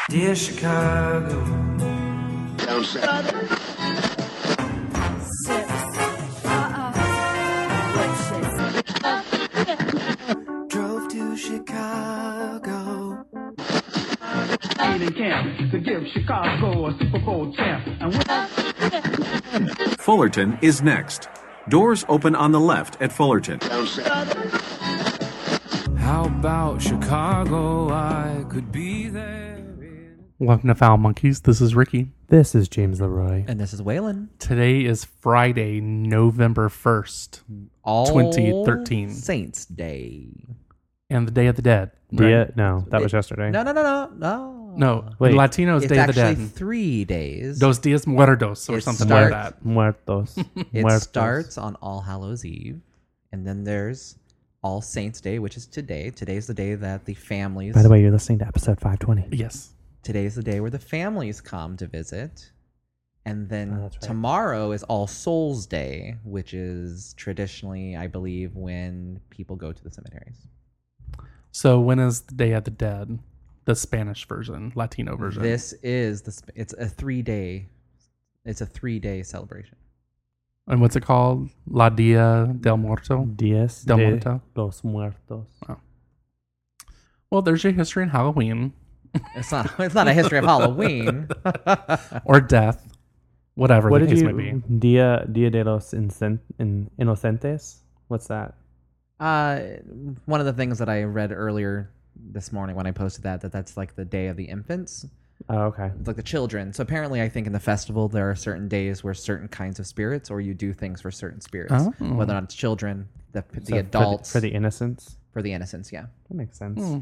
Dear Chicago. Down south. Drove to Chicago. In camp to give Chicago a Super Bowl champ. And Fullerton is next. Doors open on the left at Fullerton. Down south. How about Chicago? I could be there. Welcome to Foul Monkeys. This is Ricky. This is James Leroy. And this is Waylon. Today is Friday, November 1st, All 2013. Saints Day. and the Day of the Dead. Right? No, that was yesterday. No. No, Wait. in Latino's It's Day of the actually Dead. 3 days. Dos Dias Muertos or It something like starts- that. Muertos. It Muertos. starts on All Hallows Eve. And then there's All Saints Day, which is today. Today's the day that the families... By the way, you're listening to episode 520. Yes. Today's the day where the families come to visit. And then Oh, that's right. tomorrow is All Souls Day, which is traditionally, I believe, when people go to the cemeteries. So when is the Day of the Dead? The Spanish version, Latino version. This is it's a 3-day celebration. And what's it called? La Dia del Muerto? Diez Del de Muerto. los Muertos. Well, there's your history in Halloween. It's not a history of Halloween. Or death. Whatever What the did case you... may be. Dia de los Inocentes? What's that? One of the things that I read earlier this morning when I posted that's like the Day of the Infants. Oh, okay. It's like the children. So apparently, I think in the festival there are certain days where certain kinds of spirits, or you do things for certain spirits, Oh. whether or not it's children, the So adults, For the innocents? for the innocents. Yeah. That makes sense. Hmm.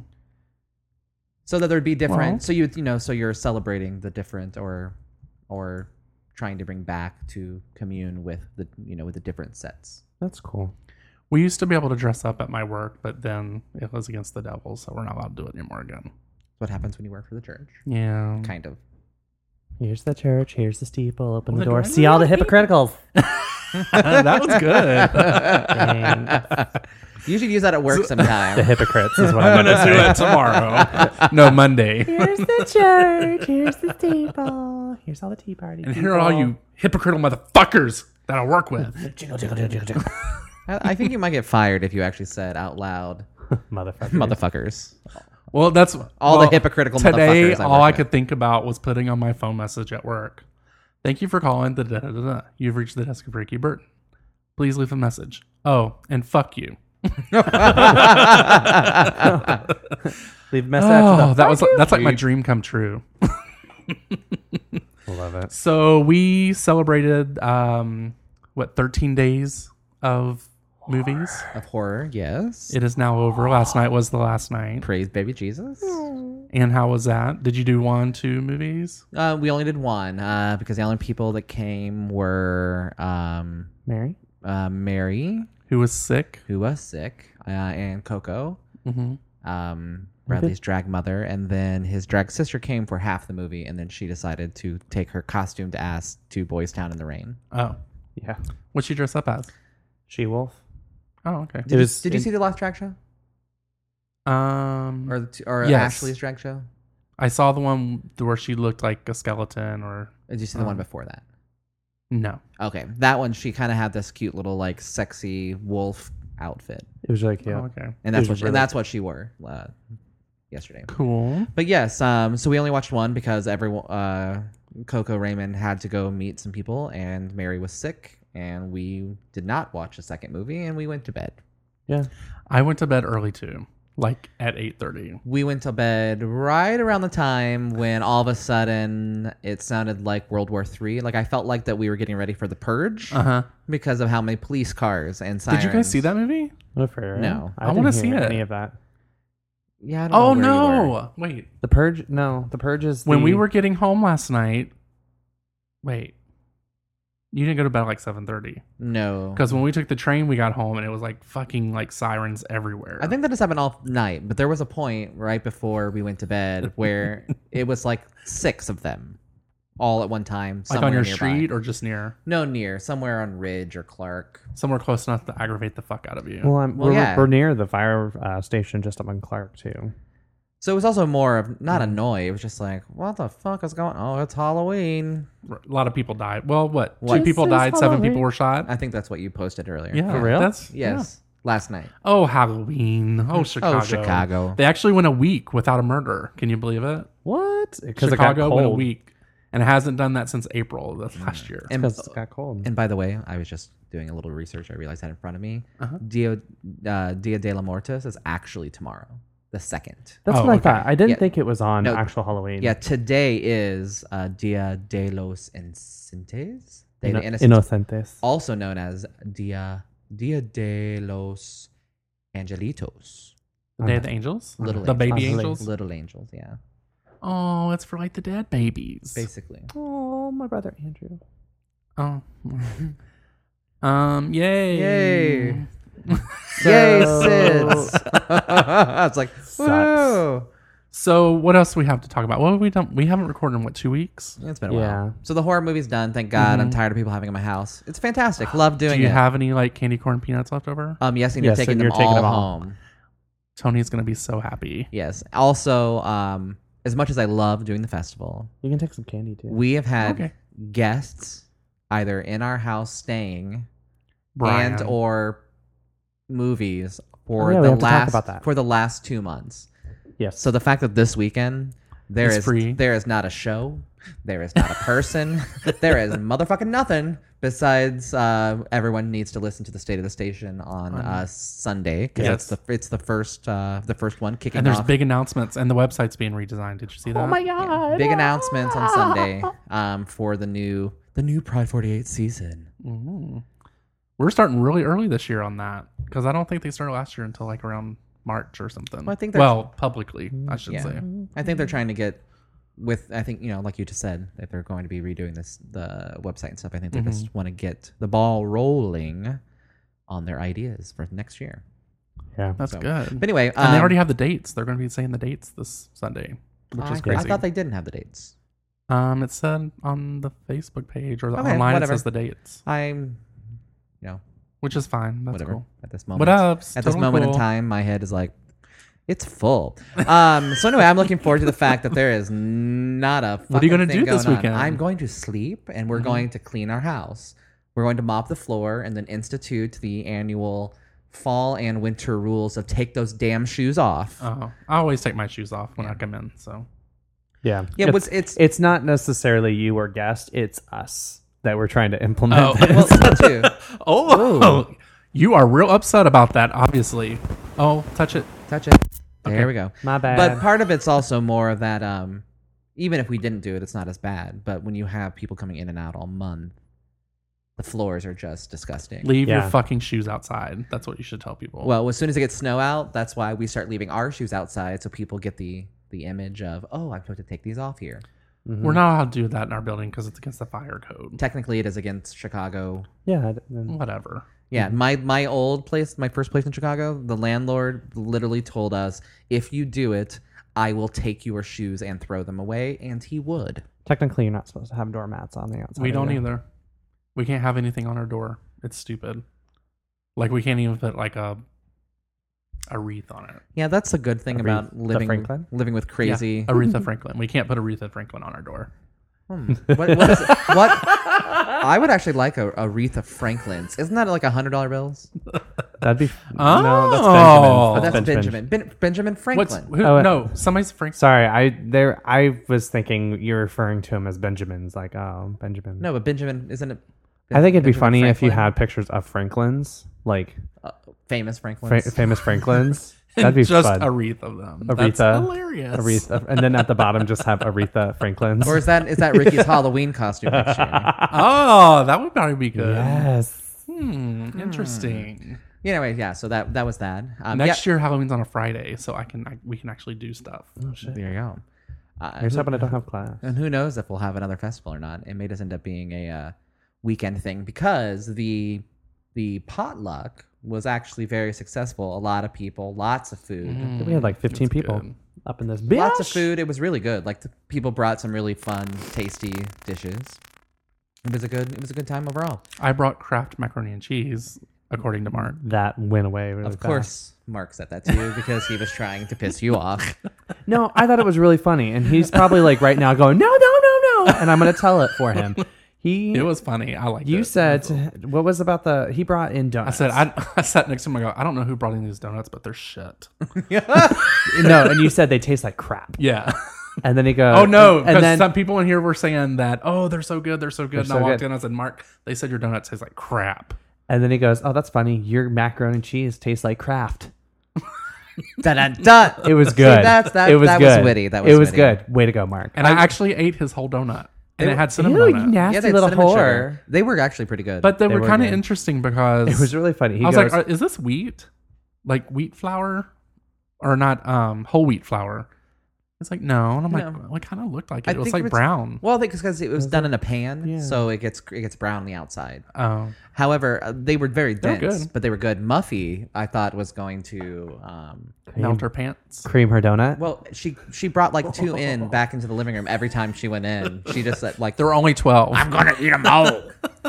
So that there'd be different. Well- So so you're celebrating the different, or trying to bring back to commune with with the different sets. That's cool. We used to be able to dress up at my work, but then it was against the devil, so we're not allowed to do it anymore again. What happens when you work for the church? Yeah. Kind of. Here's the church. Here's the steeple. Open Well, the door. they're See all the hypocriticals. That was good. Dang. You should use that at work The sometime. hypocrites is what I'm I'm going to do it tomorrow. No, Monday. Here's the church. Here's the steeple. Here's all the tea party. And here are all you hypocritical motherfuckers that I work with. Jiggle, jiggle, jiggle, jiggle. I think you might get fired if you actually said out loud, Motherfucker. motherfuckers. Well, that's All the hypocritical today, motherfuckers I all work I with. could think about was putting on my phone message at work. Thank you for calling. You've reached the desk of Ricky Burton. Please leave a message. Oh, and fuck you. Leave a message after the That's like my dream come true. Love it. So we celebrated 13 days of movies. Of horror, yes. It is now over. Last night was the last night. Praise baby Jesus. And how was that? Did you do 1, 2 movies? We only did one because the only people that came were Mary? Mary, Who was sick? who was sick, and Coco, Mm-hmm. Bradley's drag mother, and then his drag sister came for half the movie, and then she decided to take her costumed ass to Boys Town in the rain. Oh. Yeah. What'd she dress up as? She-Wolf. Oh, okay. Did you see the last drag show or Yes. Ashley's drag show? I saw the one where she looked like a skeleton or... Or did you see the one before that? No. Okay, that one she kind of had this cute little like sexy wolf outfit, It was like, yeah. Oh, okay. and that's It was what that's what she wore yesterday. Cool. But yes, so we only watched one because everyone, Coco Raymond had to go meet some people, and Mary was sick, and we did not watch a second movie, and we went to bed. Yeah. I went to bed early too, like at 8:30. We went to bed right around the time when all of a sudden it sounded like World War III. Like I felt like that we were getting ready for the Purge Uh-huh. because of how many police cars and sirens. Did you guys see that movie? What for? No. I wanna didn't see hear it. any of that. Yeah. I don't Oh know where you were. no. Wait. The Purge? No. The Purge is When we were getting home last night. Wait. You didn't go to bed at like 7:30. No. Because when we took the train, we got home and it was like fucking like sirens everywhere. I think that has happened all night, but there was a point right before we went to bed where it was like 6 of them all at one time. like on your nearby. street or just near No, near. Somewhere on Ridge or Clark. somewhere close enough to aggravate the fuck out of you. Well, Well, yeah. we're near the fire station just up on Clark, too. So it was also more of not annoy. It was just like, what the fuck is going on? Oh, it's Halloween. A lot of people died. Well, what? What? 2 people This is died, 7 people Halloween. were shot. I think that's what you posted earlier. Yeah. For real? That's, Yes. Last night. Oh, Halloween. Oh, Chicago. Chicago. They actually went a week without a murder. Can you believe it? What? Because it got Chicago went a cold. week. And it hasn't done that since April of last year. And, Because it got cold. and by the way, I was just doing a little research. I realized that in front of me. Uh-huh. Dia de la Muertos is actually tomorrow, the 2nd. That's Oh, what I okay. thought. I didn't Yeah. think it was on No. actual Halloween. Yeah, today is Dia de los Inocentes. Day of the Innocents, Inocentes. also known as Dia de los Angelitos. Day of the Angels? Little the baby Angels. angels? Little angels, yeah. Oh, it's for like the dead babies. Basically. Oh, my brother Andrew. Oh. Yay. Yay. Yay, So- SIDS. It's like, woo. So what else do we have to talk about? What have we done? We haven't recorded in, what, 2 weeks? It's been a Yeah. while. So the horror movie's done. Thank God. I'm tired of people having it in my house. It's fantastic. Love doing Do you it. have any like candy corn peanuts left over? Yes, and you're Yes, taking and them you're taking all them all. home. Tony's going to be so happy. Yes. Also, as much as I love doing the festival, You can take some candy too. we have had Okay. guests either in our house staying Brian. and or movies for Oh, yeah, we the have to talk last about that. for the last 2 months. Yes. So the fact that this weekend It's free. there is not a show, there is not a person, there is motherfucking nothing besides everyone needs to listen to the State of the Station on Sunday because Yes. it's the first one kicking And there's off. big announcements, and the website's being redesigned. Did you see that? oh my god. Big announcements on Sunday for the new Pride 48 season. Mhm. We're starting really early this year on that because I don't think they started last year until like around March or something. Well, I think they're- publicly, I should Yeah. say. I think they're trying to get with. I think like you just said, if they're going to be redoing the website and stuff, I think they just want to get the ball rolling on their ideas for next year. Yeah. That's So- good. But anyway, And they already have the dates. They're going to be saying the dates this Sunday, which is I crazy. thought they didn't have the dates. It said on the Facebook page or the Okay, online whatever. it says the dates, I'm, which is fine. That's whatever. cool. At this moment, What up? At this moment in time, my head is like, it's full. So anyway, I'm looking forward to the fact that there is not a. What are you going gonna to do this weekend? I'm going to sleep, and we're going to clean our house. We're going to mop the floor, and then institute the annual fall and winter rules of take those damn shoes off. Oh, I always take my shoes off when I come in. So Yeah. Yeah, but it's not necessarily you or guest, it's us that we're trying to implement Oh. this. well, that too. Oh, you are real upset about that, obviously. Oh, touch it. Touch it. There we go. My bad. But part of it's also more of that. Even if we didn't do it, it's not as bad. But when you have people coming in and out all month, the floors are just disgusting. Leave your Yeah. fucking shoes outside. That's what you should tell people. Well, as soon as it gets snow out, that's why we start leaving our shoes outside, so people get the image of, oh, I'm supposed to take these off here. we're not allowed to do that in our building because it's against the fire code. Technically, it is against Chicago. yeah. Whatever. Yeah, my old place, my first place in Chicago, the landlord literally told us, if you do it, I will take your shoes and throw them away, and he would. Technically, you're not supposed to have doormats on the outside. We don't either. We can't have anything on our door. It's stupid. Like we can't even put like a wreath on it. Yeah, that's a good thing about Franklin? living with crazy. Yeah, Aretha Franklin. We can't put Aretha Franklin on our door. What is it? What? I would actually like a Aretha Franklin's. Isn't that like $100 bills? That'd be. Oh. No, that's Oh, Benjamin. That's Benjamin. Benjamin What's Franklin. who? Oh, No, somebody's Franklin. Sorry, I was thinking you're referring to him as Benjamin's, like Benjamin. No, but Benjamin isn't it? I think it'd be Benjamin funny if you Franklin? had pictures of Franklin's, like Famous Franklins. famous Franklin's. That'd be just fun. a wreath of them. Aretha. That's hilarious. Aretha, and then at the bottom just have Aretha Franklin's. Or is that Ricky's Halloween costume next year? Oh, that would probably be good. Yes. Interesting. Anyway, yeah. So that was that. Next year Halloween's on a Friday, so we can actually do stuff. There you go. Here's hoping I don't have class. And who knows if we'll have another festival or not? It may just end up being a weekend thing because the potluck was actually very successful. A lot of people, lots of food, We had like 15 That's people good. up in this bitch. lots of food. It was really good. Like the people brought some really fun, tasty dishes. It was a good time overall. I brought Kraft macaroni and cheese. according to Mark. That went away really Of course, Mark said that to you because he was trying to piss you off. No, I thought it was really funny, and he's probably like right now going, no, and I'm gonna tell it for him. It was funny. I liked it. You said what was about he brought in I donuts. said I sat next to him. I go, I don't know who brought in these donuts, but they're shit. no, and you said they taste like crap. Yeah. And then he goes, Oh no, and because then some people in here were saying that. Oh, they're so good. They're so good. And so I walked good. in. I said, Mark, they said your donuts taste like crap. and then he goes, oh, that's funny. Your macaroni and cheese tastes like Kraft. Dun-dun-dun. It was See, good. that it was was good. witty. That it was was witty. good. Way to go, Mark. And I actually ate his whole donut, and it had cinnamon Ew, on you it. nasty Yeah, they had little cinnamon whore. sugar. They were actually pretty good. But they were were kind of good. interesting because It was really funny. He I was goes, like, is this wheat? Like wheat flour? Or not whole wheat flour? It's like, no. And I'm like, No. well, it kind of looked like I it. It was think like it's- brown. well, because it was done in a pan, Yeah. so it gets brown on the outside. Oh. However, they were very They were dense, good. but they were good. Muffy, I thought was going to. Melt her pants. cream her donut. Well, she brought like two in back into the living room every time she went in. She just said like, There were only 12. gonna eat them all.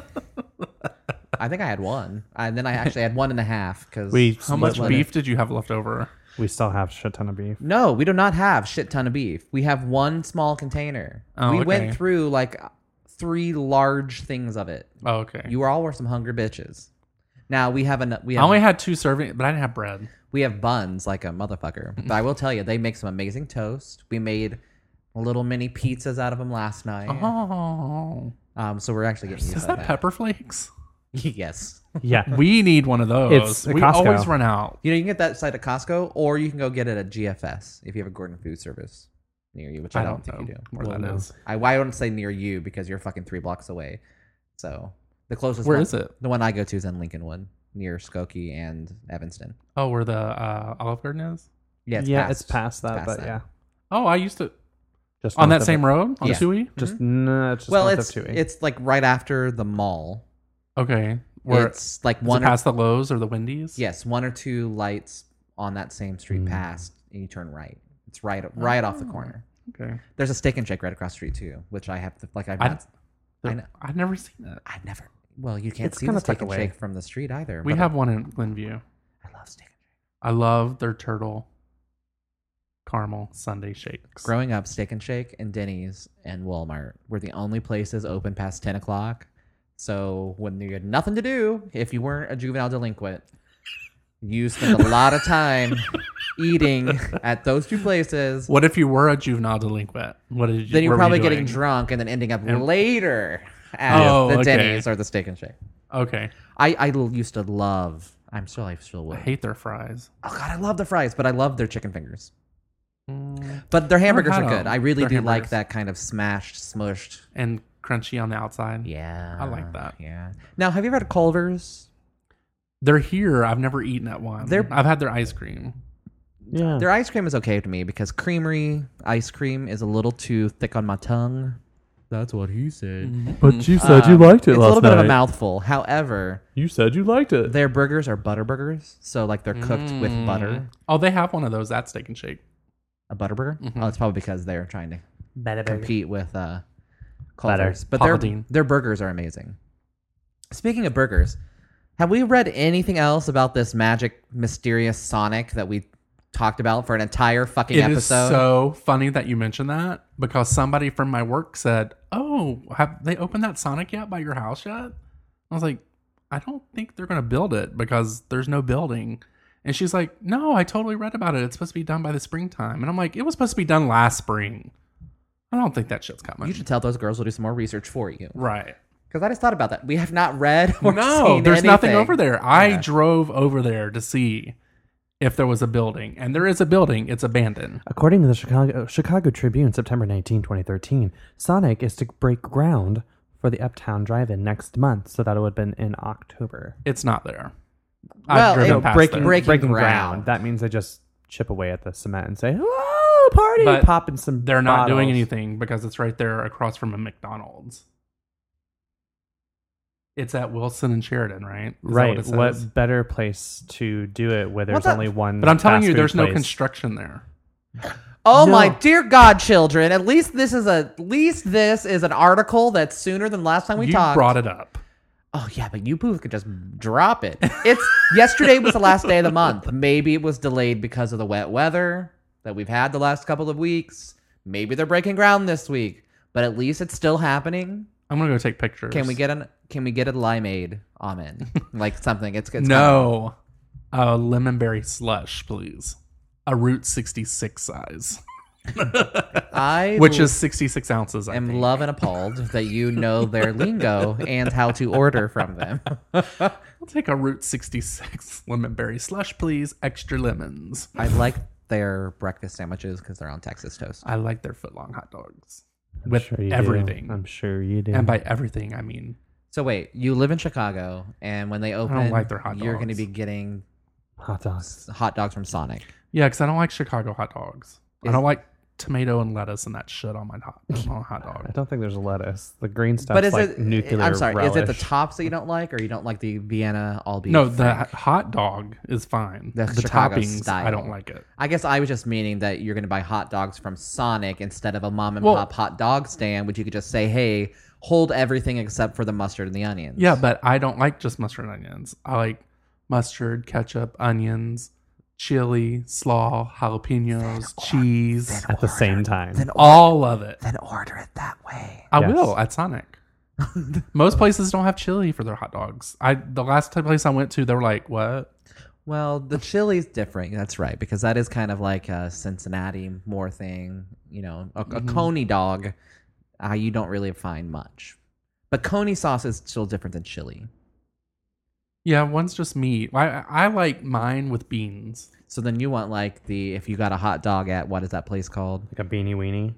I think I had one, and then I actually had 1.5 because How much split beef did you have left over? We still have a shit ton of beef. No, we do not have shit ton of beef. We have one small container. Oh, we okay. went through like 3 large things of it. Oh, okay. You all were some hungry bitches. Now we have I only had 2 servings, but I didn't have bread. we have buns like a motherfucker. But I will tell you, they make some amazing toast. We made little mini pizzas out of them last night. Oh. So we're actually getting used Is to that pepper flakes? Yes. Yeah. We need one of those. It's at We Costco. always run out. You know, you can get that site at Costco, or you can go get it at GFS if you have a Gordon Food Service near you, which I don't think know you do. where Well, that no. is. I wouldn't say near you because you're fucking 3 blocks away. So the closest Where one, is it? The one I go to is in Lincolnwood, near Skokie and Evanston. Oh, where the Olive Garden is? Yeah, It's past that, past but that. yeah. Oh, I used to Just on north that of same it. road on Yeah. Tui. Just no, it's just Well, north it's of 2E. it's like right after the mall. Okay, where It's like is it one or, past the Lowe's or the Wendy's? yes, 1 or 2 lights on that same street past, and you turn right. It's right off the corner. Okay. There's a Steak and Shake right across the street too, which I have to like. I've know. I've never seen it. I've never. Well, you can't It's see the kinda Steak tucked and away. Shake from the street either. We but have one in Glenview. I love Steak and Shake. I love their turtle caramel sundae shakes. Growing up, Steak and Shake and Denny's and Walmart were the only places open past 10 o'clock. So when you had nothing to do, if you weren't a juvenile delinquent, you spent a lot of time eating at those 2 places. What if you were a juvenile delinquent? What did you? Then you're what were probably you getting doing? drunk and then ending up later at Oh, the okay. Denny's or the Steak and Shake. Okay. I used to love. I still I would. hate their fries. Oh god, I love the fries, but I love their chicken fingers. But their hamburgers had are good. them. I really Their do like hamburgers. that kind of smashed, smushed. And crunchy on the outside. Yeah, I like that. Yeah. Now, have you ever had Culver's? They're here. I've never eaten at one. I've had their ice cream. yeah. Their ice cream is okay to me because creamery ice cream is a little too thick on my tongue. That's what he said. But you said you liked it It's last a little bit of a night. mouthful. However, You said you liked it. their burgers are butter burgers, so like they're cooked with butter. Oh, they have one of those at Steak and Shake. A butter burger? Oh, it's probably because they're trying to Better. compete with Culver's. But Papa Dean. their burgers are amazing. Speaking of burgers, have we read anything else about this magic, mysterious Sonic that we talked about for an entire fucking It episode? is so funny that you mentioned that because somebody from my work said, "Oh, have they opened that Sonic yet by your house yet?" I was like, "I don't think they're going to build it because there's no building." And she's like, "No, I totally read about it. It's supposed to be done by the springtime." And I'm like, "It was supposed to be done last spring. I don't think that shit's coming." You should tell those girls we'll do some more research for you. Right. Because I just thought about that. We have not read or No, seen there's nothing anything. over there. I Yeah. drove over there to see if there was a building. And there is a building. It's abandoned. According to the Chicago Tribune, September 19, 2013, Sonic is to break ground for the Uptown Drive-In next month, so that would have been in October. It's not there. Well, I've driven no, past breaking there. breaking ground. That means they just chip away at the cement and say, "Oh, party!" But popping some. They're not doing bottles. anything because it's right there across from a McDonald's. It's at Wilson and Sheridan, right? Is that Right. what it What says? better place to do it where there's What's that? only one? But I'm telling fast you, food there's no place? construction there. Oh No. my dear God, children! At least this is an article that's sooner than last time we You talked. brought it up. Oh yeah, but you both could just drop it. It's yesterday was the last day of the month. Maybe it was delayed because of the wet weather that we've had the last couple of weeks. Maybe they're breaking ground this week, but at least it's still happening. I'm gonna go take pictures. Can we get a limeade almond? Like something. It's no. A lemon berry slush, please. A Route 66 size. Which is 66 ounces, I am think. love and appalled that you know their lingo and how to order from them. I'll take a Route 66 lemon berry slush, please. Extra lemons. I like their breakfast sandwiches because they're on Texas toast. I like their footlong hot dogs. I'm With sure you everything. do. I'm sure you do. And by everything, I mean... So wait, you live in Chicago, and when they open, like their hot you're going to dogs. be getting hot dogs. hot dogs from Sonic. Yeah, because I don't like Chicago hot dogs. I don't like tomato and lettuce and that shit on my hot I dog. don't think there's lettuce. The green stuff's But is like it nuclear I'm sorry, relish. is it the tops that you don't like, or you don't like the Vienna all beef? No, the Frank? hot dog is fine. The The Chicago toppings, style. I don't like it. I guess I was just meaning that you're going to buy hot dogs from Sonic instead of a mom and Well- pop hot dog stand, which you could just say, hey, hold everything except for the mustard and the onions. Yeah, but I don't like just mustard and onions. I like mustard, ketchup, onions, chili, slaw, jalapenos, cheese. at the same time. All of it. Then order it that way. I Yes. will at Sonic. Most places don't have chili for their hot dogs. The last place I went to, they were like, "What?" Well, the chili's different. That's right, because that is kind of like a Cincinnati more thing. You know, a Coney dog, you don't really find much. But Coney sauce is still different than chili. Yeah, one's just meat. I like mine with beans. So then you want like if you got a hot dog at, what is that place called? Like a beanie weenie.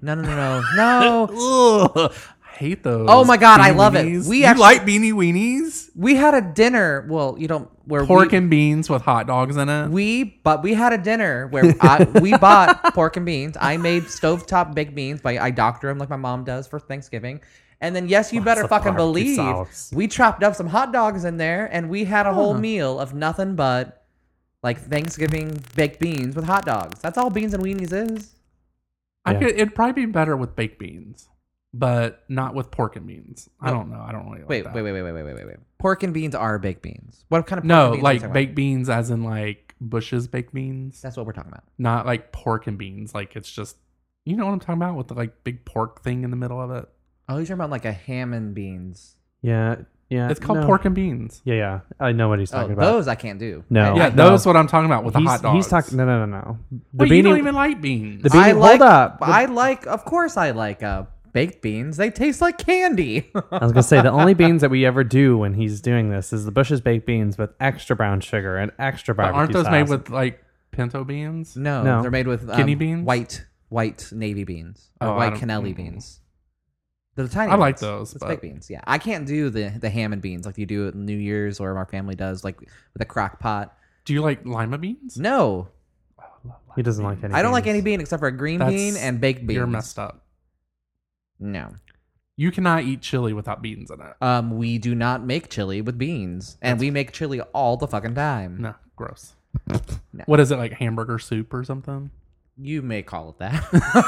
No. Ugh, I hate those. Oh my God, I beanie love it. weenies. We you actually- like beanie weenies? We had a dinner. Well, you don't. Where Pork and beans with hot dogs in it. we had a dinner where we bought pork and beans. I made stovetop baked beans. I doctor them like my mom does for Thanksgiving. And then, yes, you better of fucking barbecue believe sauce. we chopped up some hot dogs in there, and we had a whole meal of nothing but like Thanksgiving baked beans with hot dogs. That's all beans and weenies is. Yeah. It'd probably be better with baked beans, but not with pork and beans. I don't know. I don't really like Wait. that. Pork and beans are baked beans. What kind of pork No, and beans are you like talking about? baked beans, as in like Bush's baked beans. That's what we're talking about. Not like pork and beans. Like it's just, you know what I'm talking about, with the like big pork thing in the middle of it. Oh, you're talking about like a ham and beans. Yeah. It's called no. pork and beans. Yeah. I know what he's Oh, talking about. those I can't do. No. Yeah, no. those what I'm talking about with the hot dogs. He's talking. No. The Wait, you don't even like beans. the beanie- hold up. Of course I like baked beans. They taste like candy. I was gonna say the only beans that we ever do when he's doing this is the Bush's baked beans with extra brown sugar and extra But barbecue aren't those sauce. made with like pinto beans? No, they're made with Kidney beans? white navy beans, or Oh, I white don't- cannelli beans. They're the tiny. I like ones. those, It's but- baked beans. Yeah, I can't do the ham and beans like you do at New Year's or our family does, like with a crock pot. Do you like lima beans? No, He doesn't like any. I don't like beans. any bean except for a green That's- bean and baked beans. You're messed up. No. You cannot eat chili without beans in it. We do not make chili with beans, and we make chili all the fucking time. No, gross. No. What is it, like hamburger soup or something? You may call it that.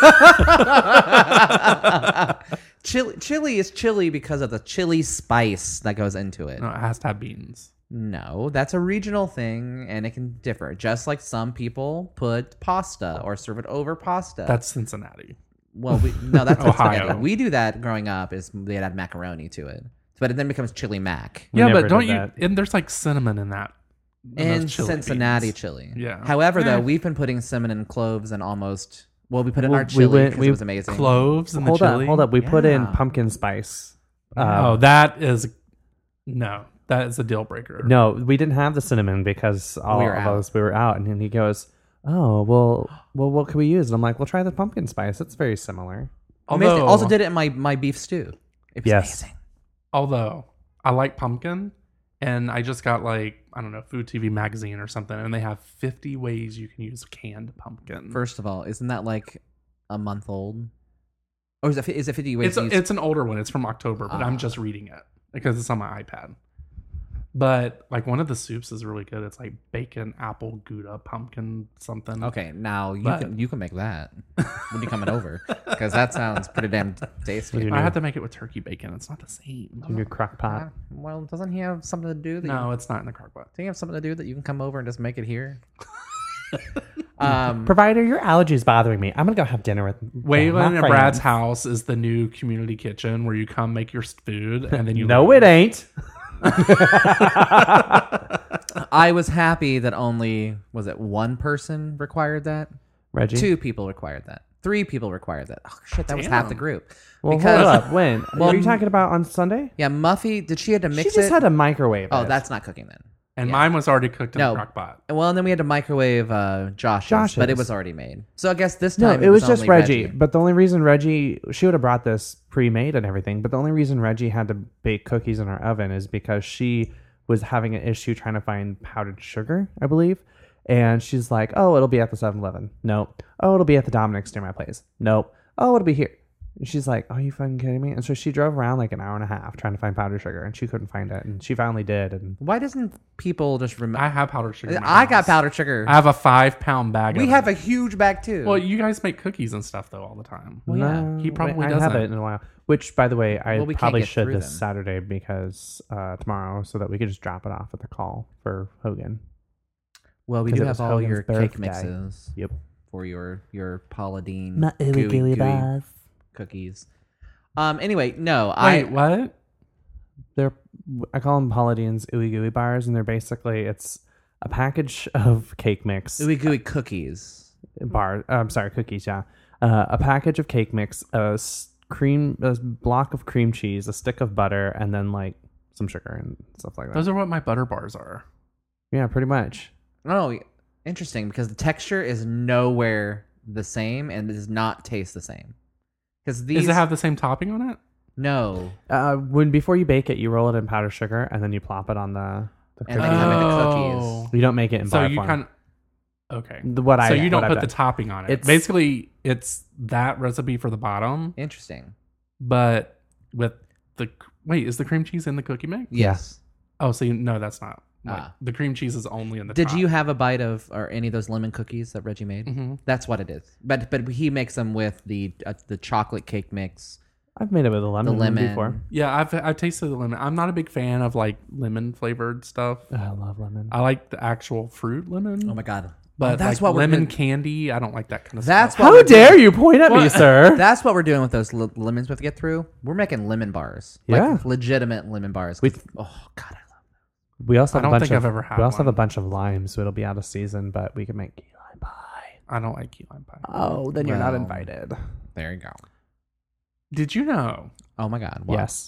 Chili is chili because of the chili spice that goes into it. No, it has to have beans. No, that's a regional thing, and it can differ. Just like some people put pasta or serve it over pasta. That's Cincinnati. Well, that's Ohio. spaghetti. We do that growing up. Is they'd add macaroni to it, but it then becomes chili mac. We Yeah, never but don't did you? that. And there's like cinnamon in that. in And those chili Cincinnati beans. chili. Yeah. However, Eh. though, we've been putting cinnamon and cloves and almost. Well, we put it in Well, our we chili went- because we- it was amazing. Cloves and the chili. Hold up. We put in Yeah. pumpkin spice. Oh, that is no. That is a deal breaker. No, we didn't have the cinnamon because all We were of out. us we were out, and then he goes, "Oh, well, what can we use?" And I'm like, "Well, try the pumpkin spice. It's very similar." Amazing. Although, Also did it in my beef stew. It was Yes. amazing. although I like pumpkin, and I just got like, I don't know, Food TV magazine or something, and they have 50 ways you can use canned pumpkin. First of all, isn't that like a month old? Or is it 50 ways? It's an older one. It's from October, but I'm just reading it because it's on my iPad. But like one of the soups is really good. It's like bacon, apple, Gouda, pumpkin, something. Okay, now But- you can make that when you coming over because that sounds pretty damn tasty. I had to make it with turkey bacon. It's not the same. Your crock pot. Well, doesn't he have something to do? That No, it's not in the crock pot. do you have something to do that you can come over and just make it here? Provider, your allergies bothering me. I'm gonna go have dinner with Waylon my and friends. Brad's house is the new community kitchen where you come make your food and then you No, leave. it ain't. I was happy that only was it one person required that, Reggie. 2 people required that, 3 people required that. Oh shit, that was half the group. Well, because hold up. When? Well, Are you talking about on Sunday? yeah, Muffy did she had to She mix just it? had a microwave. Oh, it. that's not cooking then. And Yeah. mine was already cooked in No. the crock pot. Well, and then we had to microwave Josh's, Josh's. but it was already made. So I guess this No, time it was just only Reggie. But the only reason Reggie, she would have brought this pre-made and everything. But the only reason Reggie had to bake cookies in our oven is because she was having an issue trying to find powdered sugar, I believe. And she's like, "Oh, it'll be at the 7-Eleven." Nope. "Oh, it'll be at the Dominic's near my place." Nope. "Oh, it'll be here." And she's like, "Are you fucking kidding me?" And so she drove around like an hour and a half trying to find powdered sugar, and she couldn't find it. And she finally did. And Why doesn't people just remember? I have powdered sugar. in my I got house. powdered sugar. I have a 5-pound bag. We of have it. a huge bag too. Well, you guys make cookies and stuff though all the time. Well, yeah. No, He probably I haven't doesn't. in a while. Which, by the way, I Well, we can't probably get should through this them. Saturday because tomorrow, so that we could just drop it off at the call for Hogan. Well, we 'Cause do it have was all your Hogan's cake birthday. mixes Yep. for your Paula Deen gooey cookies. Anyway, no, Wait, what? They're I call them Paula Deen's Ooey Gooey bars, and they're basically it's a package of cake mix Ooey gooey cookies. cookies. Yeah, a package of cake mix, a block of cream cheese, a stick of butter, and then like some sugar and stuff like that. Those are what my butter bars are. Yeah, pretty much. Oh, interesting because the texture is nowhere the same and does not taste the same. Because these Does it have the same topping on it? no. Before you bake it, you roll it in powdered sugar, and then you plop it on the And then you have it in Oh. cookies. You don't make it in So bar you form. kind of okay. So You don't what put I've the done. topping on it. It's- Basically, it's that recipe for the bottom, Interesting. but with the wait, is the cream cheese in the cookie mix? Yes. Oh, so no, that's not. Like, Ah. the cream cheese is only in the. Did top. you have a bite of or any of those lemon cookies that Reggie made? Mhm. That's what it is. But he makes them with the chocolate cake mix, I've made it with a the lemon, lemon before. Yeah, I've tasted the lemon. I'm not a big fan of like lemon flavored stuff. Oh, I love lemon. I like the actual fruit lemon. Oh my god! But that's like what we're lemon doing. candy, I don't like that kind of That's stuff. what How we're dare doing. you point at me, sir? That's what we're doing with those lemons we have to get through. We're making lemon bars. Yeah. Like legitimate lemon bars. We- Oh god, I love We also I have a don't bunch think of I've ever had we also have a one. bunch of limes, so it'll be out of season, but we can make key lime pie. I don't like key lime pie. Oh, then you're not Well. invited. There you go. Did you know Oh my god. What? Yes.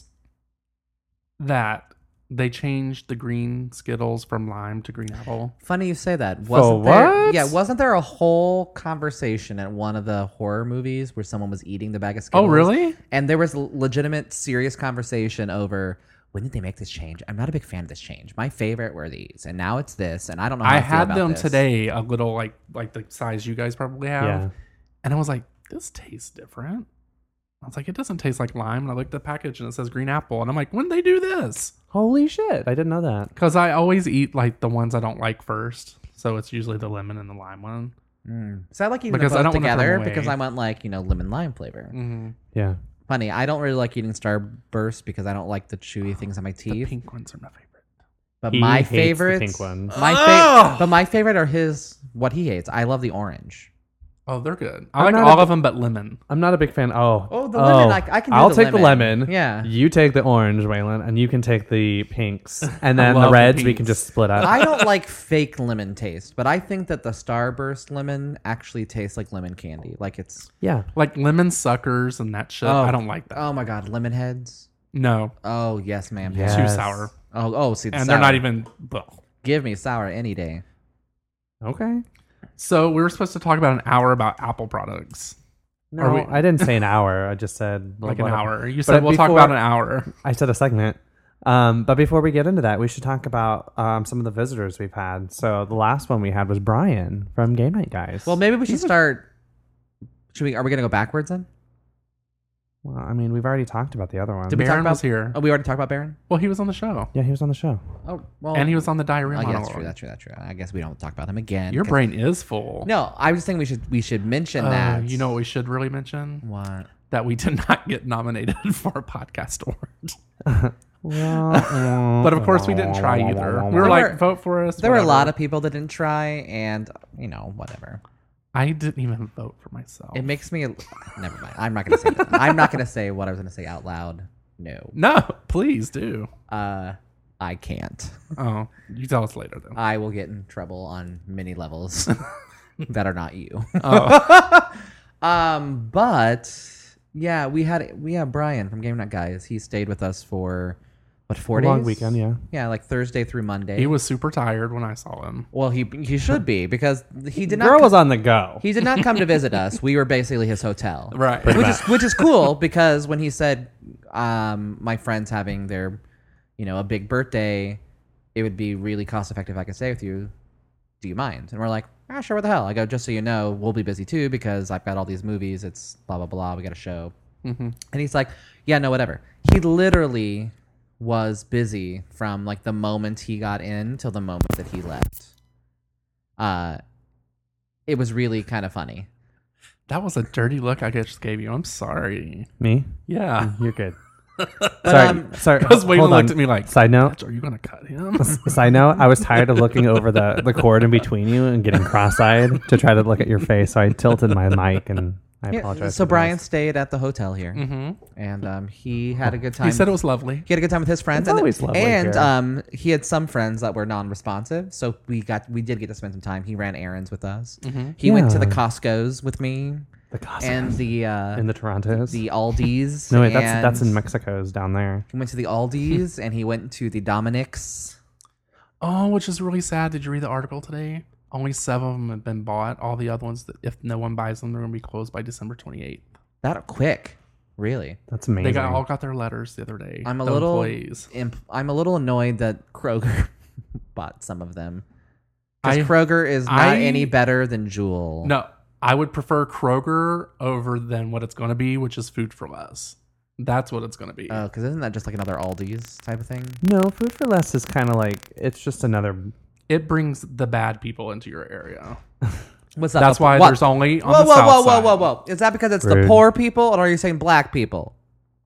that they changed the green Skittles from lime to green apple? Funny you say that. Wasn't there? what? Yeah, wasn't there a whole conversation at one of the horror movies where someone was eating the bag of Skittles? Oh, really? And there was legitimate, serious conversation over when did they make this change? I'm not a big fan of this change. My favorite were these, and now it's this, and I don't know. How I, I feel had about them this. today, a little like the size you guys probably have. Yeah. And I was like, this tastes different. I was like, it doesn't taste like lime. And I looked at the package and it says green apple. And I'm like, when did they do this? Holy shit! I didn't know that. Because I always eat like the ones I don't like first. So it's usually the lemon and the lime one. So I like eating Because I them both don't wanna throw together them away. because I want like lemon lime flavor. Mm-hmm. Yeah. Funny, I don't really like eating Starburst because I don't like the chewy things on my The teeth. pink ones are my favorite. But He my hates the favorites, pink ones. but my favorite are what he hates. I love the orange. Oh, they're good. I I'm like not all a- of them but lemon. I'm not a big fan. Oh, the lemon, I can do I'll the take the lemon. lemon. Yeah. You take the orange, Waylon, and you can take the pinks, and then the love the reds we pinks. can just split up. I don't like fake lemon taste, but I think that the Starburst lemon actually tastes like lemon candy. Like it's Yeah. Like lemon suckers and that shit. I don't like that. Oh my god, lemon heads. No. Oh yes, ma'am. Yes. Too sour. See, the And sour. they're not even. Well. Give me sour any day. Okay. So we were supposed to talk about an hour about Apple products. No, Are we- I didn't say an hour. I just said Like an what- hour. You but said we'll talk before- about an hour. I said a segment. But before we get into that, we should talk about some of the visitors we've had. So the last one we had was Brian from Game Night Guys. Well, maybe we should start. Are we gonna go backwards then? Well, I mean, we've already talked about the other one. Did we talk Baron about was here. Oh, we already talked about Baron. Well, he was on the show. Yeah, he was on the show. Oh, well, And he was on the diarrhea Oh, yeah, monologue. that's true. I guess we don't talk about him again. Your 'cause- brain is full. No, I was saying we should mention that. You know what we should really mention? What? That we did not get nominated for a podcast award. Well, But of course, we didn't try either. We were There like, were- vote for us. There were a whatever. lot of people that didn't try, and whatever. I didn't even vote for myself. It makes me. Never mind. I'm not gonna say that. I'm not gonna say what I was gonna say out loud. No. No, please do. I can't. Oh, you tell us later then. I will get in trouble on many levels that are not you. Oh, But yeah, we had Brian from Game Night Guys. He stayed with us for what, 4 days? long weekend, yeah. Yeah, like Thursday through Monday. he was super tired when I saw him. Well, he should be because he did not. Girl was on the go. He did not come to visit us. We were basically his hotel. Right. Which is cool because when he said my friend's having their a big birthday, it would be really cost effective if I could stay with you. Do you mind? And we're like, sure, what the hell? I go, just so you know, we'll be busy too because I've got all these movies. It's blah blah blah. We got a show. Mm-hmm. And he's like, yeah, no, whatever. He literally was busy from like the moment he got in till the moment that he left. It was really kind of funny. That was a dirty look I just gave you. I'm sorry. Me? Yeah. You're good. But, Sorry. Because Wayne hold looked on. at me like, Side note. "Bitch, are you going to cut him? Side note, I was tired of looking over the cord in between you and getting cross-eyed to try to look at your face, so I tilted my mic, and I yeah, apologize. so for Brian this. stayed at the hotel here, Mm-hmm. and he had a good time. He said it was lovely. He had a good time with his friends. It's always lovely here. And he had some friends that were non-responsive, so we did get to spend some time. He ran errands with us. Mm-hmm. He went to the Yeah. Costco's with me The Costco and the in the Torontos. the Aldi's. No, wait, that's in and Mexico's down there. He went to the Aldi's and he went to the Dominic's. Oh, which is really sad. Did you read the article today? Only 7 of them have been bought. All the other ones, if no one buys them, they're going to be closed by December 28th. That quick, really. That's amazing. They all got their letters the other day. I'm a the little employees. I'm a little annoyed that Kroger bought some of them. I- Because Kroger is not I- any better than Jewel. No, I would prefer Kroger over than what it's going to be, which is Food for Less. That's what it's going to be. Oh, because isn't that just like another Aldi's type of thing? No, Food for Less is kind of like, it's just another. It brings the bad people into your area. What's that? That's why What? there's only on Whoa, the whoa, south whoa, side. whoa, whoa, whoa! Is that because it's the Rude. poor people, or are you saying black people?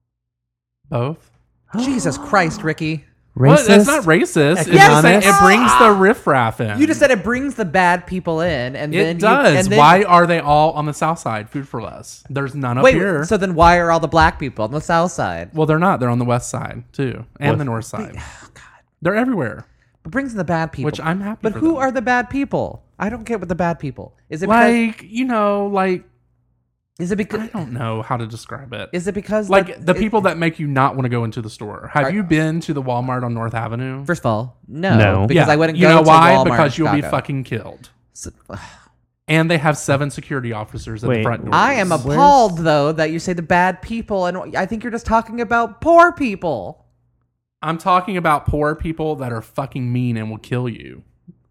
Both. Jesus Christ, Ricky! Racist? What? That's not racist. It's Yes, just that it it brings the riffraff in. You just said it brings the bad people in, and then it does. and then, Why are they all on the south side? Food for Less. There's none up Wait, here. so then why are all the black people on the south side? Well, they're not. They're on the west side too, and What? the north side. They're everywhere, It brings in the bad people, which I'm happy. But for who them. are the bad people? I don't get what the bad people is. It because, like is it I because don't know how to describe it. is it because Like that- the it- people that make you not want to go into the store. Have Are- you been to the Walmart on North Avenue? First of all, no, No. because I wouldn't You go know to why? Walmart Because in you'll be Chicago. fucking killed. So- And they have 7 security officers at the Wait, front door. I am appalled though that you say the bad people, and I think you're just talking about poor people. I'm talking about poor people that are fucking mean and will kill you.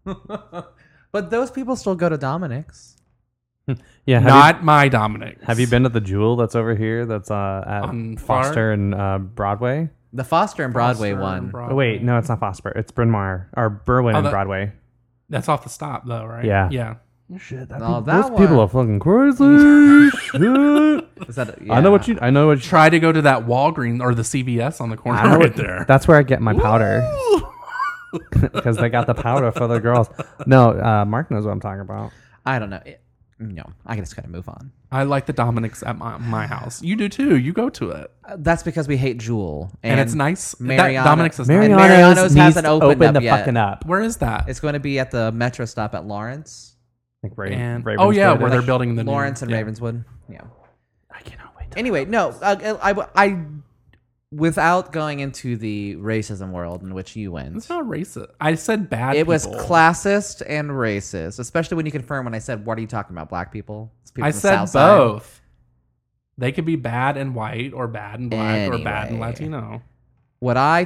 But those people still go to Dominic's. Yeah, Not my Dominic. have you been to the Jewel that's over here? That's at On Foster and Broadway. The Foster and Broadway Foster and one. Broadway. Oh, wait, no, it's not Foster. It's Bryn Mawr or Berwyn and that- Broadway. That's off the stop though, right? Yeah. Yeah. Shit, No, those that people one- are fucking crazy. Shit. Is that, I know what you. Try to go to that Walgreens or the CVS on the corner I know right what, there. That's where I get my powder because they got the powder for the girls. No, Mark knows what I'm talking about. I don't know. No, I just gotta move on. I like the Dominics at my house. You do too. You go to it, That's because we hate Jewel, and it's nice. Mariano- Dominics is Mariano- nice. Mariano's needs hasn't to opened open up the yet. fucking up. Where is that? It's going to be at the Metro stop at Lawrence, Like and Ravenswood. oh yeah, where they're building the new- Lawrence and yeah. Ravenswood. Yeah. I cannot wait. Anyway, no, I without going into the racism world in which you went, It's not racist. I said bad. it was people. classist and racist, especially when you confirm when I said, "What are you talking about, black people?" It's people I from the said South Side. both. They could be bad and white, or bad and black, or bad and Anyway. Latino. What I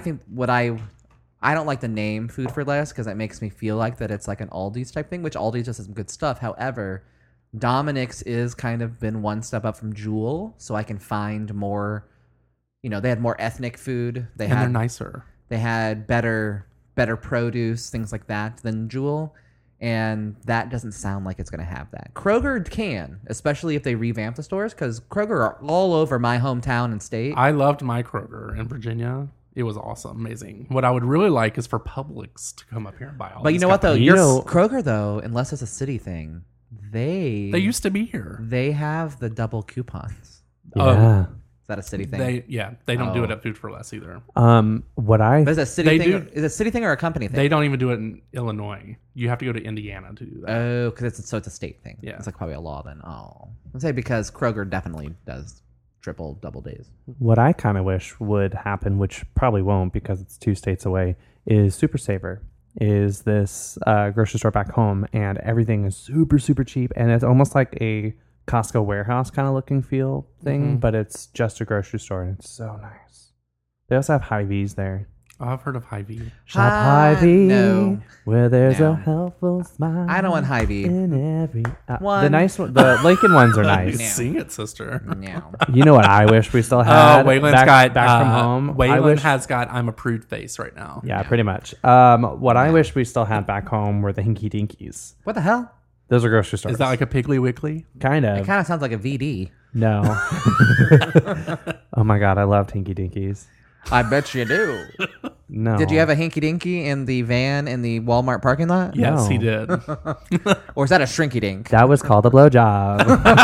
don't like the name Food for Less because it makes me feel like that it's like an Aldi's type thing, which Aldi's just has some good stuff. However, Dominic's is kind of been one step up from Jewel, so I can find more. You know, they had more ethnic food. And they're nicer. They had better produce, things like that than Jewel. And that doesn't sound like it's going to have that. Kroger can, especially if they revamp the stores, because Kroger are all over my hometown and state. I loved my Kroger in Virginia. It was awesome, amazing. What I would really like is for Publix to come up here and buy all. But you these know what though? companies. You know- Kroger though, unless it's a city thing, they They used to be here. they have the double coupons. Yeah. Is that a city thing? They don't do Oh. it at Food for Less either. What I But is it a city They thing? do- Is it a city thing or a company thing? They don't even do it in Illinois. You have to go to Indiana to do that. Oh, because it's a state thing. Yeah. It's like probably a law then. Oh, I'd say because Kroger definitely does triple, double days. What I kind of wish would happen, which probably won't because it's 2 states away, is Super Saver. Is this grocery store back home, and everything is super, super cheap, and it's almost like a Costco warehouse kind of looking feel thing, but it's just a grocery store, and it's so nice. They also have Hy-Vees there. Oh, I've heard of Hy-Vee. Shop Hy-Vee, no. where there's No. a helpful smile. I don't want Hy-Vee. in every One. The nice one, the Lincoln ones are You nice. sing it, sister. No. You know what I wish we still Oh, had? Waylon's back got from home. I Waylon wish, has got I'm a prude face right now. yeah, pretty much. What I wish we still had back home were the Hinky Dinkies. What the hell? Those are grocery stores. Is that like a Piggly Wiggly? kind It of? kind of sounds like a VD. No. Oh my god, I loved Hinky Dinkies. I bet you do. No. Did you have a hinky dinky in the van in the Walmart parking lot? Yes, No. he did. Or is that a shrinky dink? That was called a blowjob.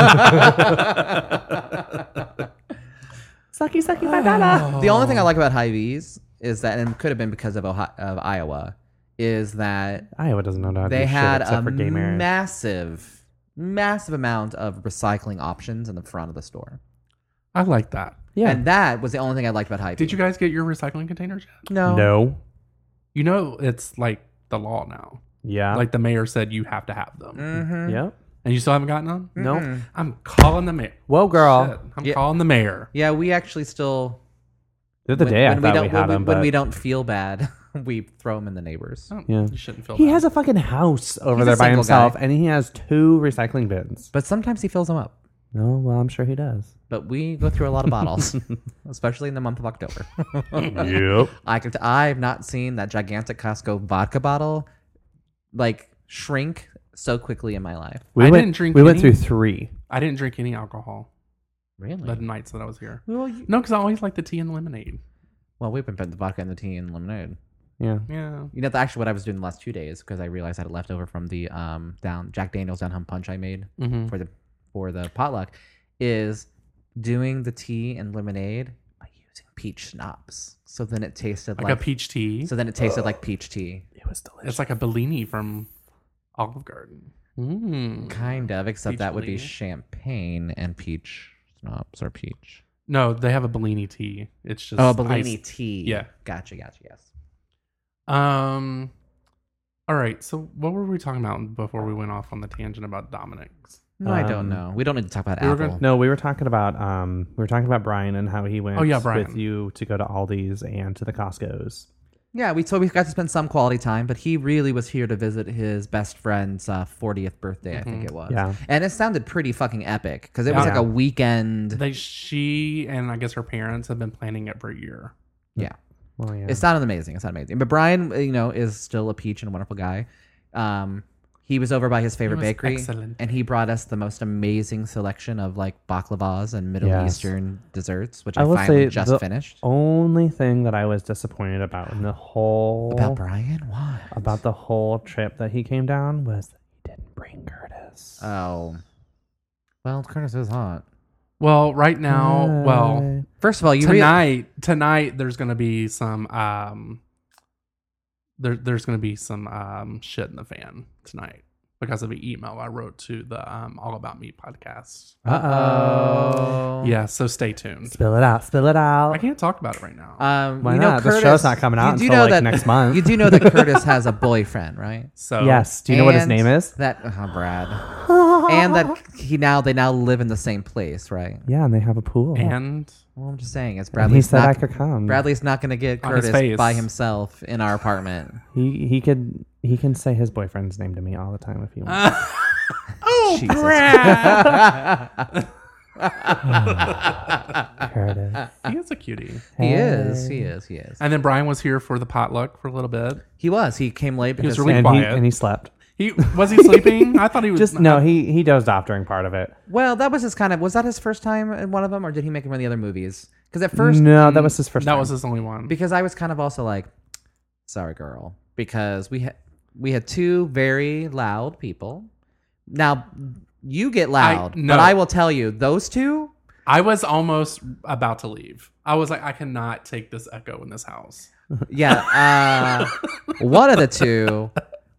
Sucky, sucky, banana. The only thing I like about Hy-Vees is that, and it could have been because of Iowa, is that Iowa doesn't know how to they do had shit except a for gay marriage. massive amount of recycling options in the front of the store. I like that. Yeah. And that was the only thing I liked about Hy-Vee. Did you guys get your recycling containers yet? No. No. You know, it's like the law now. Yeah. Like the mayor said you have to have them. Mm-hmm. Yep. And you still haven't gotten them? Nope. I'm calling the mayor. Whoa, girl. Shit, I'm Yeah. calling the mayor. Yeah, we actually still... The other day I thought we had them, when but we don't feel bad, we throw them in the neighbors. Oh, Yeah. You shouldn't feel he bad. has a fucking house over He's a there by single himself, guy. and he has 2 recycling bins. But sometimes he fills them up. No, well, I'm sure he does. But we go through a lot of bottles, especially in the month of October. Yep. I've not seen that gigantic Costco vodka bottle like shrink so quickly in my life. I didn't drink We went any. through 3. I didn't drink any alcohol Really? the nights that I was here. Well, No, because I always like the tea and lemonade. we've been putting the vodka and the tea and lemonade. Yeah. Yeah. You know, actually, what I was doing the last 2 days because I realized I had it left over from the Jack Daniel's Down Home Punch I made Mm-hmm. for the potluck is doing the tea and lemonade by using peach schnapps. So then it tasted Like a peach tea. So then it tasted like peach tea. It was delicious. It's like a Bellini from Olive Garden. Mm. Kind of, except Peach that would be Bellini? champagne and peach schnapps or peach. No, they have a Bellini tea. It's just Oh, Bellini iced. tea. Yeah. Gotcha, yes. All right. So what were we talking about before we went off on the tangent about Dominic's? No, I don't know. We don't need to talk about we were Apple. gonna- No, we were talking about Brian and how he went Oh, yeah, Brian. with you to go to Aldi's and to the Costco's. Yeah, we got to spend some quality time, but he really was here to visit his best friend's 40th birthday, I think it was. Yeah. And it sounded pretty fucking epic because it was Yeah. like a weekend. She and I guess her parents have been planning it for a year. Yeah. Well, yeah. It sounded amazing. But Brian, is still a peach and a wonderful guy. He was over by his favorite was bakery, excellent. and he brought us the most amazing selection of like baklavas and Middle Yes. Eastern desserts, which I I, will finally say just the finished. Only thing that I was disappointed about in the whole About Brian? What? about the whole trip that he came down was that he didn't bring Curtis. Oh. Well, Curtis is hot. Well, right now, well, First of all, tonight there's gonna be some there's gonna be some shit in the fan tonight because of an email I wrote to the All About Me podcast. Uh-oh. Yeah, so stay tuned. Spill it out. Spill it out. I can't talk about it right now. Why you know, not? The Curtis, show's not coming out you do until, know like, next month. You do know that Curtis has a boyfriend, right? So Yes. Do you know what his And name is? That Brad. And that they now live in the same place, right? Yeah, and they have a pool. and Well, I'm just saying, it's And Bradley's he said not, I could come. Bradley's not going to get On his Curtis face. by himself in our apartment. He can say his boyfriend's name to me all the time if he wants. Jesus. Curtis. He is a cutie. He is. And then Brian was here for the potluck for a little bit. He was. He came late because really And quiet. he slept. Was he sleeping? I thought he was. He dozed off during part of it. well, that was his kind of. Was that his first time in one of them, or did he make him in the other movies? Because at first, No, that was his first That time. was his only one. because I was kind of also like, sorry, girl, because we had two very loud people. Now you get loud, no. but I will tell you, those two. I was almost about to leave. I was like, I cannot take this echo in this house. Yeah, one of the two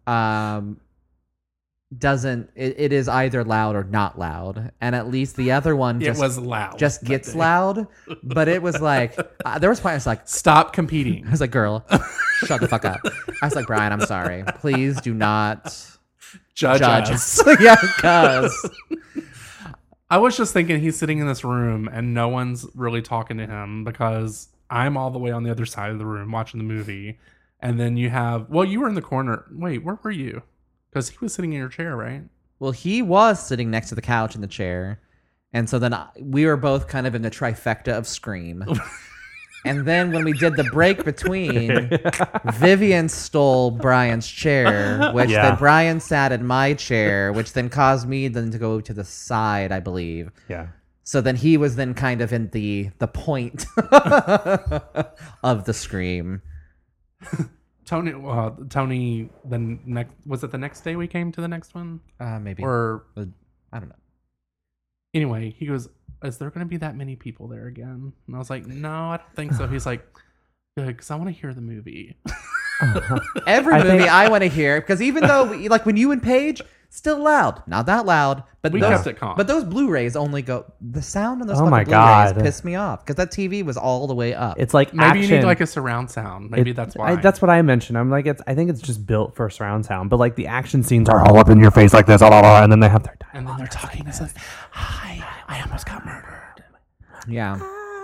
doesn't. It is either loud or not loud, and at least the other one It just was loud. just that gets day. loud. But it was like there was points like. Stop competing. I was like, girl, shut the fuck up. I was like, Brian, I'm sorry. Please do not Judge judge us. us. Yeah, because I was just thinking he's sitting in this room and no one's really talking to him because I'm all the way on the other side of the room watching the movie. And then you have, well, you were in the corner. Wait, where were you? Because he was sitting in your chair, right? well, he was sitting next to the couch in the chair. And so then we were both kind of in the trifecta of Scream. And then when we did the break between, Vivian stole Brian's chair, which Yeah. then Brian sat in my chair, which then caused me then to go to the side, I believe. Yeah. So then he was then kind of in the point of the Scream. Tony, was it the next day we came to the next one? Maybe. Or I don't know. anyway, he goes, is there going to be that many people there again? And I was like, no, I don't think so. He's like, good, because I want to hear the movie. Every I movie think- I want to hear, because even though, like when you and Paige, still loud. Not that loud, but We those, kept it calm. But those Blu-rays only go, the sound on those Oh fucking my Blu-rays God. pissed me off, because that TV was all the way up. It's like Maybe action. you need like a surround sound. Maybe that's why. That's what I mentioned. I'm like, I think it's just built for surround sound, but like the action scenes are all up in your face like this, and then they have their and then they're talking. It's like, hi, I almost got murdered. Yeah.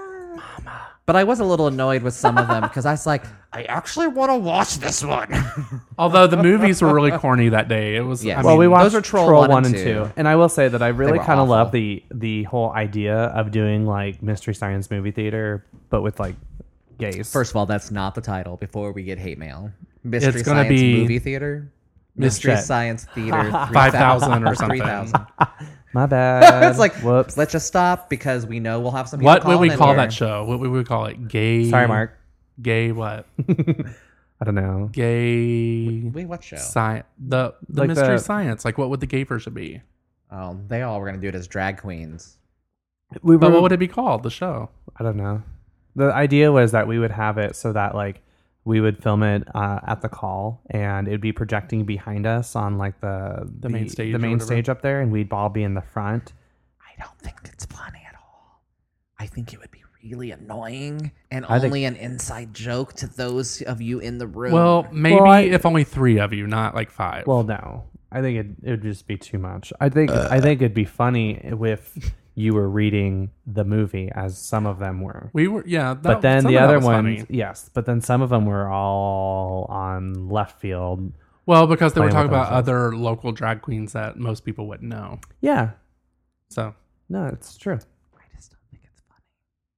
But I was a little annoyed with some of them, because I was like, I actually want to watch this one. Although the movies were really corny that day. It was, Yes. I Well, mean, we watched those are Troll 1 and 2. and I will say that I really were kind of awful. love the whole idea of doing like Mystery Science movie theater, but with like gays. First of all, that's not the title before we get hate mail. Mystery gonna Science be- Movie Theater? Mystery shit. Science Theater 5,000 or something. 3,000. My bad. It's like, whoops. let's just stop, because we know we'll have some people what would we calling in call here. that show? What would we call it? Gay. Sorry, Mark. Gay what? I don't know. Gay. Wait, what show? Science. The Like mystery the- science. Like, what would the gay version be? Oh, they all were going to do it as drag queens. We But were, what would it be called? The show. I don't know. The idea was that we would have it so that like we would film it at the call, and it'd be projecting behind us on like the main stage the or main whatever. stage up there, and we'd all be in the front. I don't think it's funny at all. I think it would be really annoying and I think- only an inside joke to those of you in the room. Well, maybe Well, if only 3 of you, not like 5. Well, no, I think it would just be too much. I think it'd be funny if you were reading the movie as some of them were. we were, yeah. But then some the of that other was ones, funny. yes. But then some of them were all on left field. Well, because they were playing with talking about themselves. other local drag queens that most people wouldn't know. Yeah, So no, it's true. I just don't think it's funny.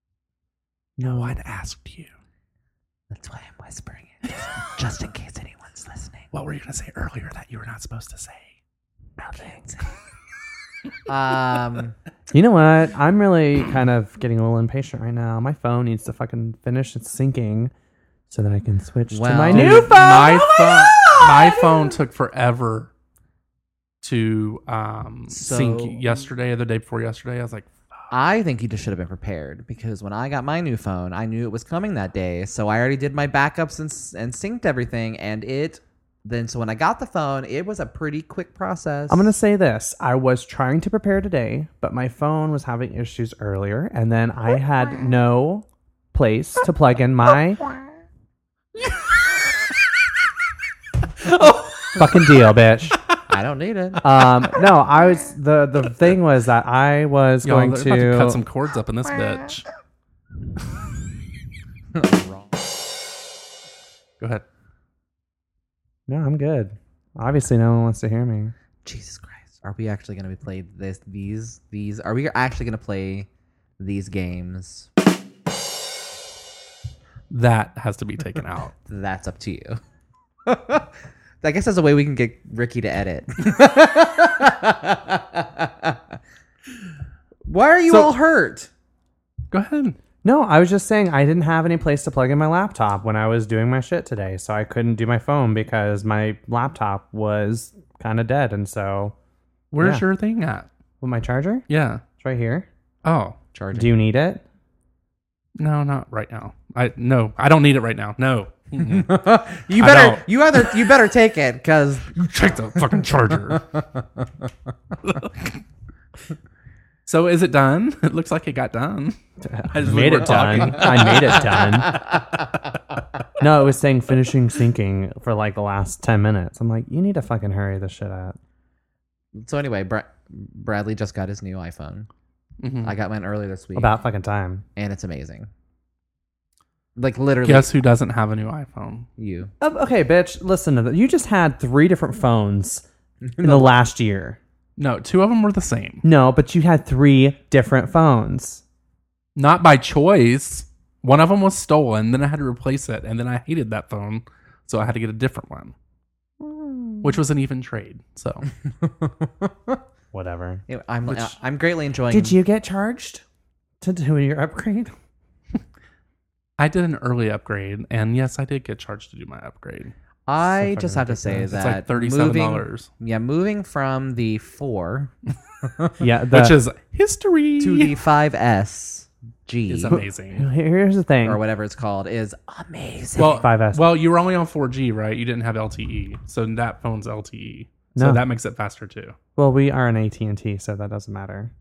No one asked you. That's why I'm whispering it, just in case anyone's listening. What were you going to say earlier that you were not supposed to say? Nothing. You know what? I'm really kind of getting a little impatient right now. My phone needs to fucking finish its syncing so that I can switch to Well, my Dude, new phone. My phone took forever to sync yesterday or the day before yesterday. I was like, I think you just should have been prepared, because when I got my new phone, I knew it was coming that day. So I already did my backups and synced everything. And so when I got the phone, it was a pretty quick process. I'm going to say this. I was trying to prepare today, but my phone was having issues earlier. And then I had no place to plug in my fucking deal, bitch. I don't need it. No, I was the thing was that I was y'all, going they're about to cut to some cords up in this bitch. Go ahead. No, I'm good. Obviously, no one wants to hear me. Jesus Christ. Are we actually going to play these? Are we actually going to play these games? That has to be taken out. That's up to you. I guess there's a way we can get Ricky to edit. Why are you all hurt? Go ahead. No, I was just saying I didn't have any place to plug in my laptop when I was doing my shit today, so I couldn't do my phone because my laptop was kind of dead, and so... Where's Yeah. your thing at? With my charger? Yeah. It's right here. Oh, Charging. Do you need it? no, not right now. I don't need it right now. No. Mm-mm. You I better don't. you better take it because You check the fucking charger. So is it done? It looks like it got done. I As we made were it done. talking. I made it done. No, it was saying finishing syncing for like the last 10 minutes. I'm like, you need to fucking hurry this shit up. So anyway, Bradley just got his new iPhone. Mhm. I got mine earlier this week, About fucking time. and it's amazing. Like literally, Guess who doesn't have a new iPhone? you. Okay, bitch, listen to that. You just had 3 different phones in the last year. No, 2 of them were the same. No, but you had 3 different phones. Not by choice. One of them was stolen. Then I had to replace it. And then I hated that phone. So I had to get a different one. Which was an even trade. So Whatever. I'm greatly enjoying. Did you get charged to do your upgrade? I did an early upgrade. And yes, I did get charged to do my upgrade. I So just fucking have to say ridiculous. that It's like $37. moving from the 4 Yeah. Which is history. to the 5S G is amazing. Here's the thing. or whatever it's called is amazing. Well, 5S. well, you were only on 4G, right? You didn't have LTE. So that phone's LTE. So No. that makes it faster too. Well, we are an AT&T, so that doesn't matter.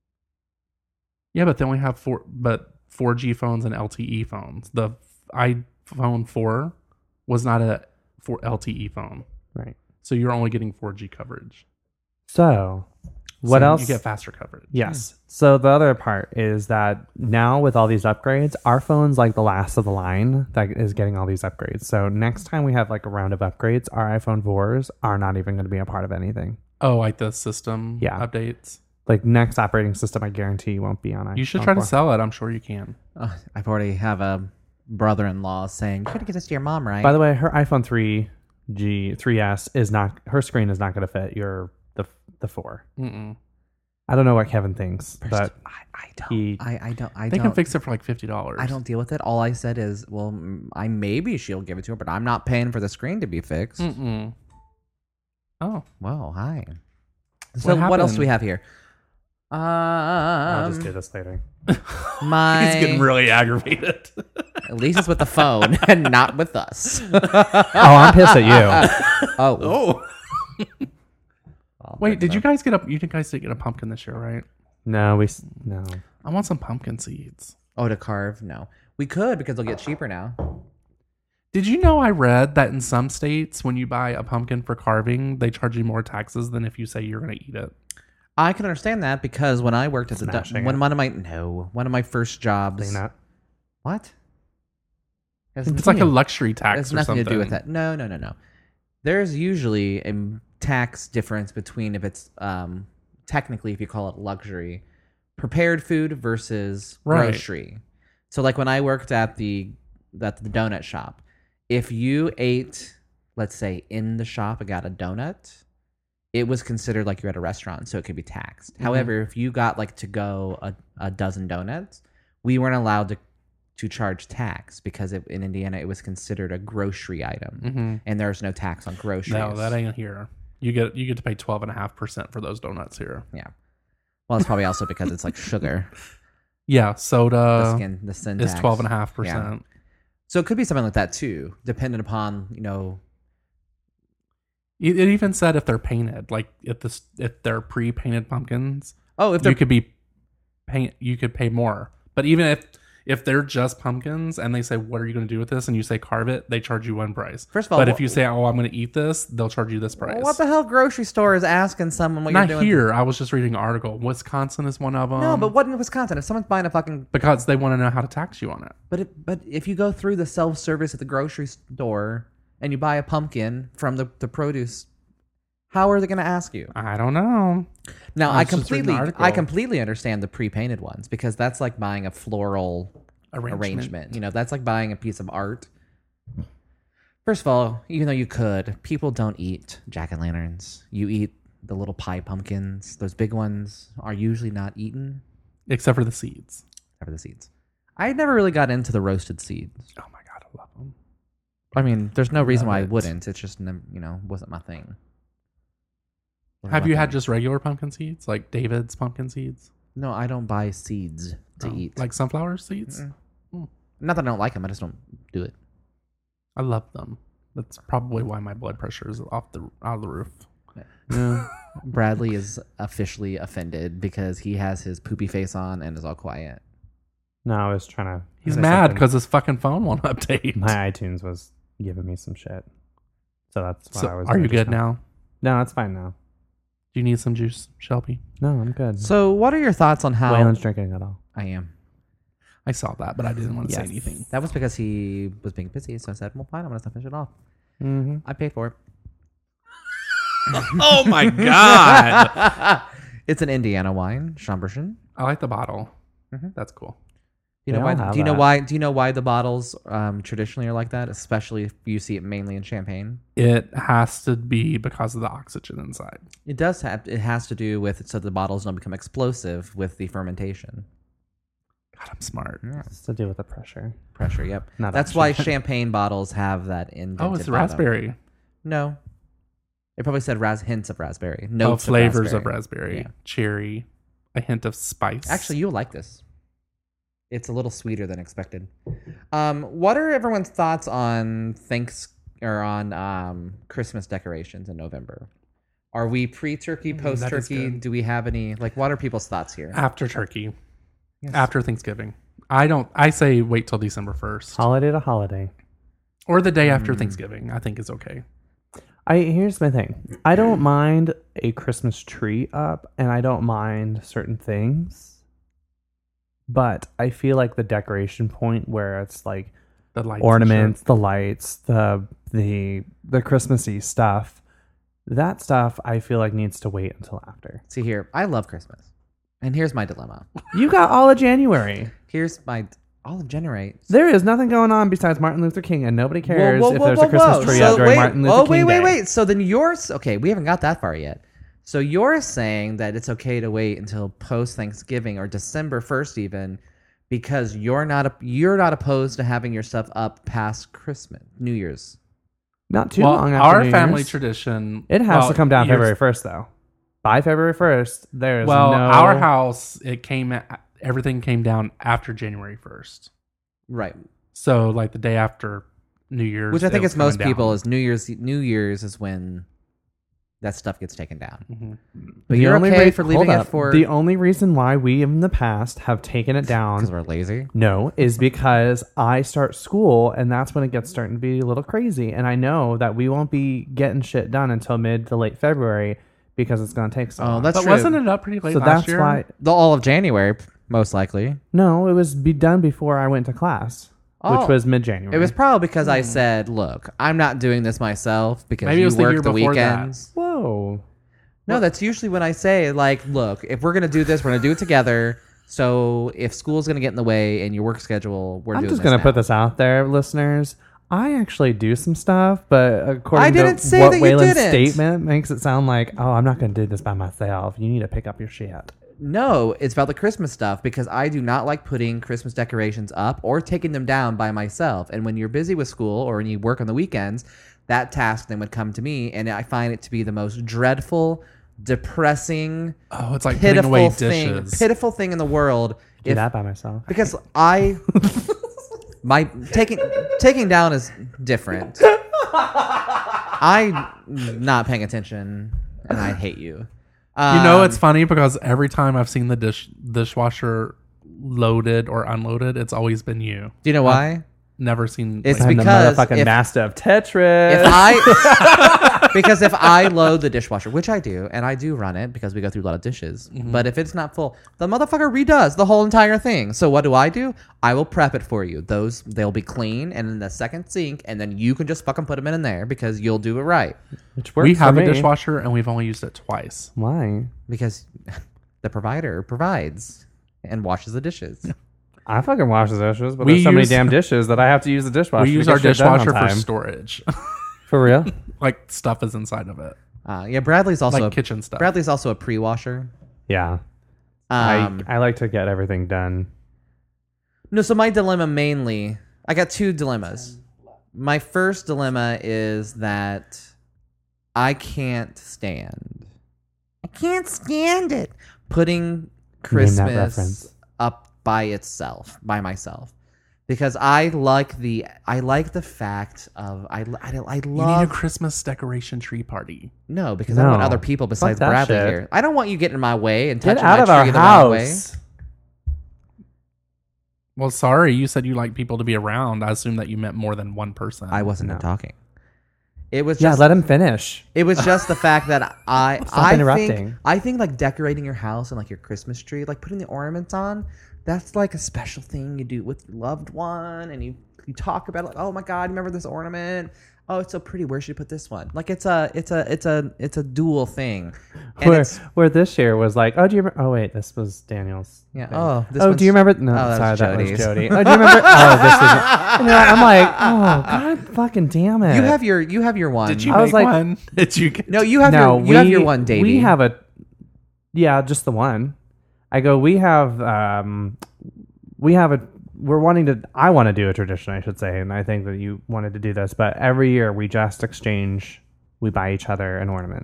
Yeah, but then we have 4G phones and LTE phones. The iPhone 4 was not a LTE phone. Right. So you're only getting 4G coverage. So, what So else? You get faster coverage. Yes. So the other part is that now with all these upgrades, our phone's like the last of the line that is getting all these upgrades. So next time we have like a round of upgrades, our iPhone 4s are not even going to be a part of anything. Oh, like the system updates? Like next operating system, I guarantee you won't be on iPhone. You should try to sell it. I'm sure you can. I've already have a brother-in-law saying, "You gotta get this to your mom, right?" By the way, her iPhone 3S is not, her screen is not going to fit the 4. Mm-mm. I don't know what Kevin thinks, but I he- don't. They can fix it for like $50. I don't deal with it. All I said is, well, maybe she'll give it to her, but I'm not paying for the screen to be fixed. Mm-mm. Oh. Well, hi. So What what else do we happened? have here? I'll just do this later. My He's getting really aggravated. at least it's with the phone and not with us. Oh, I'm pissed at you. Oh, Oh. Wait, did you guys get you guys did get a pumpkin this year, right? No. I want some pumpkin seeds. Oh, to carve? No, we could because they'll get cheaper now. Did you know I read that in some states, when you buy a pumpkin for carving, they charge you more taxes than if you say you're going to eat it? I can understand that because when I worked at the Smashing one it. of my first jobs. They not. What? It's like a luxury tax It's or nothing something. to do with that. No. There's usually a tax difference between if it's technically, if you call it luxury, prepared food versus Right. grocery. So like when I worked at the donut shop, if you ate, let's say, in the shop and got a donut, it was considered like you're at a restaurant, so it could be taxed. However, if you got like to go a dozen donuts, we weren't allowed to charge tax because in Indiana it was considered a grocery item, and there's no tax on groceries. No, that ain't here. You get to pay 12.5% for those donuts here. Yeah. Well, it's probably also because it's like sugar. Yeah, soda The sin is tax. 12.5%. Yeah. So it could be something like that too, depending upon It even said if they're painted, like if they're pre-painted pumpkins, Oh, if they're you could pay more. But even if they're just pumpkins and they say, "What are you going to do with this?" and you say, "Carve it," they charge you one price. First of all, but if you say, "Oh, I'm going to eat this," they'll charge you this price. what the hell grocery store is asking someone what Not you're doing? here. I was just reading an article. Wisconsin is one of them. No, but what in Wisconsin? If someone's buying a fucking because they want to know how to tax you on it. but if you go through the self-service at the grocery store and you buy a pumpkin from the produce, How are they going to ask you? I don't know. Now, I was just reading the article. I completely understand the pre-painted ones because that's like buying a floral arrangement. That's like buying a piece of art. First of all, even though you could, people don't eat jack-o'-lanterns. You eat the little pie pumpkins. Those big ones are usually not eaten. Except for the seeds. Except for the seeds. I never really got into the roasted seeds. Oh my God, I love them. I mean, there's no reason why I it. wouldn't. It's just, wasn't my thing. Have you had just regular pumpkin seeds? Like David's pumpkin seeds? No, I don't buy seeds to eat. Like sunflower seeds? Not that I don't like them. I just don't do it. I love them. That's probably why my blood pressure is out of the roof. Yeah. Bradley is officially offended because he has his poopy face on and is all quiet. No, I was trying to. He's say mad something. because his fucking phone won't update. My iTunes was giving me some shit. So that's why So I was. are you just good not- now? No, it's fine now. Do you need some juice, Shelby? No, I'm good. So, what are your thoughts on how Waylon's drinking it all. I am? I saw that, but I didn't want to say Yes. anything. That was because he was being busy, so I said, "Well, fine, I'm gonna finish it off." Mm-hmm. I paid for it. Oh my God. It's an Indiana wine, Chambertin. I like the bottle. Mhm. That's cool. Do you know They why? all have Do you know that. why? Do you know why the bottles traditionally are like that? Especially if you see it mainly in champagne. It has to be because of the oxygen inside. It does have. It has to do with so the bottles don't become explosive with the fermentation. God, I'm smart. It's to do with the pressure. Pressure. Yep. Not That's why oxygen. champagne bottles have that indented Oh, it's bottom. raspberry. No. It probably said hints of raspberry. Oh, Notes flavors of of raspberry. Yeah. Cherry. A hint of spice. Actually, you'll like this. It's a little sweeter than expected. What are everyone's thoughts on Christmas decorations in November? Are we pre-turkey, that is post-turkey? good. Do we have any what are people's thoughts here? after turkey. Yes. After Thanksgiving. I say wait till December 1st. Holiday to holiday. Or the day after Thanksgiving. I think is okay. Here's my thing. I don't mind a Christmas tree up, and I don't mind certain things. But I feel like the decoration point where it's like The lights and ornaments, the lights, the Christmassy stuff, that stuff I feel like needs to wait until after. See here, I love Christmas. And here's my dilemma. You got all of January. Here's my all of January. There is nothing going on besides Martin Luther King, and nobody cares Whoa, if whoa, there's whoa, a Christmas whoa. tree So up during wait, Martin Luther King Day. wait. So then yours, okay, we haven't got that far yet. So you're saying that it's okay to wait until post Thanksgiving or December 1st even because you're not opposed to having your stuff up past Christmas, New Year's. Not too Well, long after our New family Year's. tradition. It has to come down yours- February 1st, though. By February 1st, there's Well, no... our house, everything came down after January 1st. Right. So like the day after New Year's. Which I think it it's was most coming people down. is New Year's. New Year's is when that stuff gets taken down. Mm-hmm. But you're okay for leaving it for The only reason why we in the past have taken it down because we're lazy. no, is because I start school and that's when it gets starting to be a little crazy. And I know that we won't be getting shit done until mid to late February because it's going to take so long. Oh, that's But true. wasn't it up pretty late so last that's year? why. The all of January, most likely. No, it was be done before I went to class, Oh. which was mid January. It was probably because I said, "Look, I'm not doing this myself because Maybe it you was the work year the before that. weekends." Whoa. No, that's usually when I say, "Like, look, if we're gonna do this, we're gonna do it together. So if school's gonna get in the way and your work schedule, we're I'm doing just this going to now." put this out there, listeners. I actually do some stuff, but according I didn't to say what that you Waylon's didn't. statement makes it sound like, oh, I'm not going to do this by myself. You need to pick up your shit. No, it's about the Christmas stuff because I do not like putting Christmas decorations up or taking them down by myself. And when you're busy with school or when you work on the weekends, that task then would come to me, and I find it to be the most dreadful, depressing, Oh, it's like putting away dishes. pitiful thing in the world. Do that by myself. Because my taking down is different. I'm not paying attention, and I hate you. You know, it's funny because every time I've seen the dishwasher loaded or unloaded, it's always been you. Do you know why? Never seen. It's I'm because the motherfucking if- master of Tetris. If I Because if I load the dishwasher, which I do, and I do run it because we go through a lot of dishes, Mm-hmm. but if it's not full, the motherfucker redoes the whole entire thing. So what do? I will prep it for you. They'll be clean and in the second sink, and then you can just fucking put them in there because you'll do it right. Which works We have for a me. dishwasher and we've only used it twice. Why? Because the provider provides and washes the dishes. I fucking wash the dishes, but We there's so many use- damn dishes that I have to use the dishwasher. We use to our get shit done on dishwasher for time. storage. For real? Like stuff is inside of it. Yeah, Bradley's also Like kitchen stuff. Bradley's also a pre-washer. Yeah. Um, I like to get everything done. No, so my dilemma mainly, I got two dilemmas. My first dilemma is that I can't stand it putting Christmas reference. up by itself, by myself. Because I like the fact of I You need a love Christmas decoration tree party. no, because I don't want No. other people besides that Bradley shit. here. I don't want you getting in my way and Get touching out my of tree our the wrong way. house. Well, sorry, you said you like people to be around. I assume that you meant more than one person. I wasn't No. talking. It was Yeah, just let him finish. It was just the fact that Stop interrupting. I think like decorating your house and like your Christmas tree, like putting the ornaments on, that's like a special thing you do with your loved one, and you talk about it like, oh my god, remember this ornament? Oh, it's so pretty. Where should you put this one? Like it's a dual thing. And Where this year was like, oh, do you remember? Oh, wait, this was Daniel's. Yeah. thing. Oh, this oh, one's- do you remember? No, Oh, that sorry, was that was Jody's. Jody. Oh, do you remember? Oh, this was. You know, I'm like, oh, god, fucking damn it. you have your one. Did you I was make like- one? Did you? Get No, you have you have your one, Davey. We have a, yeah, just the one. I go. I want to do a tradition, I should say, and I think that you wanted to do this. But every year we just exchange. We buy each other an ornament.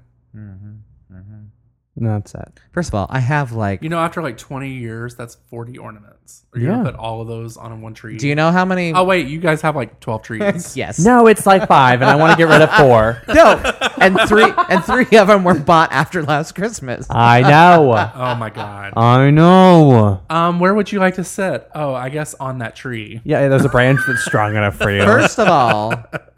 And that's it. First of all, I have like. You know, after like 20 years, that's 40 ornaments. Are you gonna Yeah. put all of those on one tree? Do you know how many? Oh wait, you guys have like 12 trees. Yes. No, it's like 5, and I want to get rid of 4. No. And three of them were bought after last Christmas. I know. Oh my god. I know. Where would you like to sit? Oh, I guess on that tree. Yeah, there's a branch that's strong enough for you. First of all,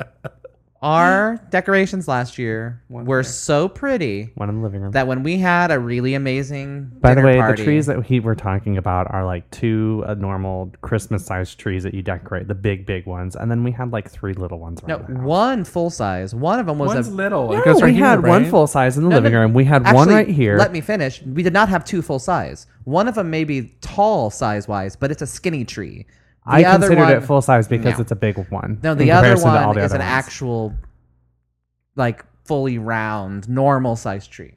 our decorations last year were so pretty One in the living room. that when we had a really amazing By the dinner way, party, the trees that we're talking about are like 2 normal Christmas-sized trees that you decorate, the big ones, and then we had like 3 little ones. no, around the house. one full size. One of them was One's a little. No, It goes right we here, had one right? full size in the No, living no, room. We had one actually, right here. Let me finish. We did not have 2 full size. One of them may be tall size-wise, but it's a skinny tree. The I other considered one- it full size because No. it's a big one. No, in the other comparison to all one the is other an ones. actual, like, fully round, normal size tree.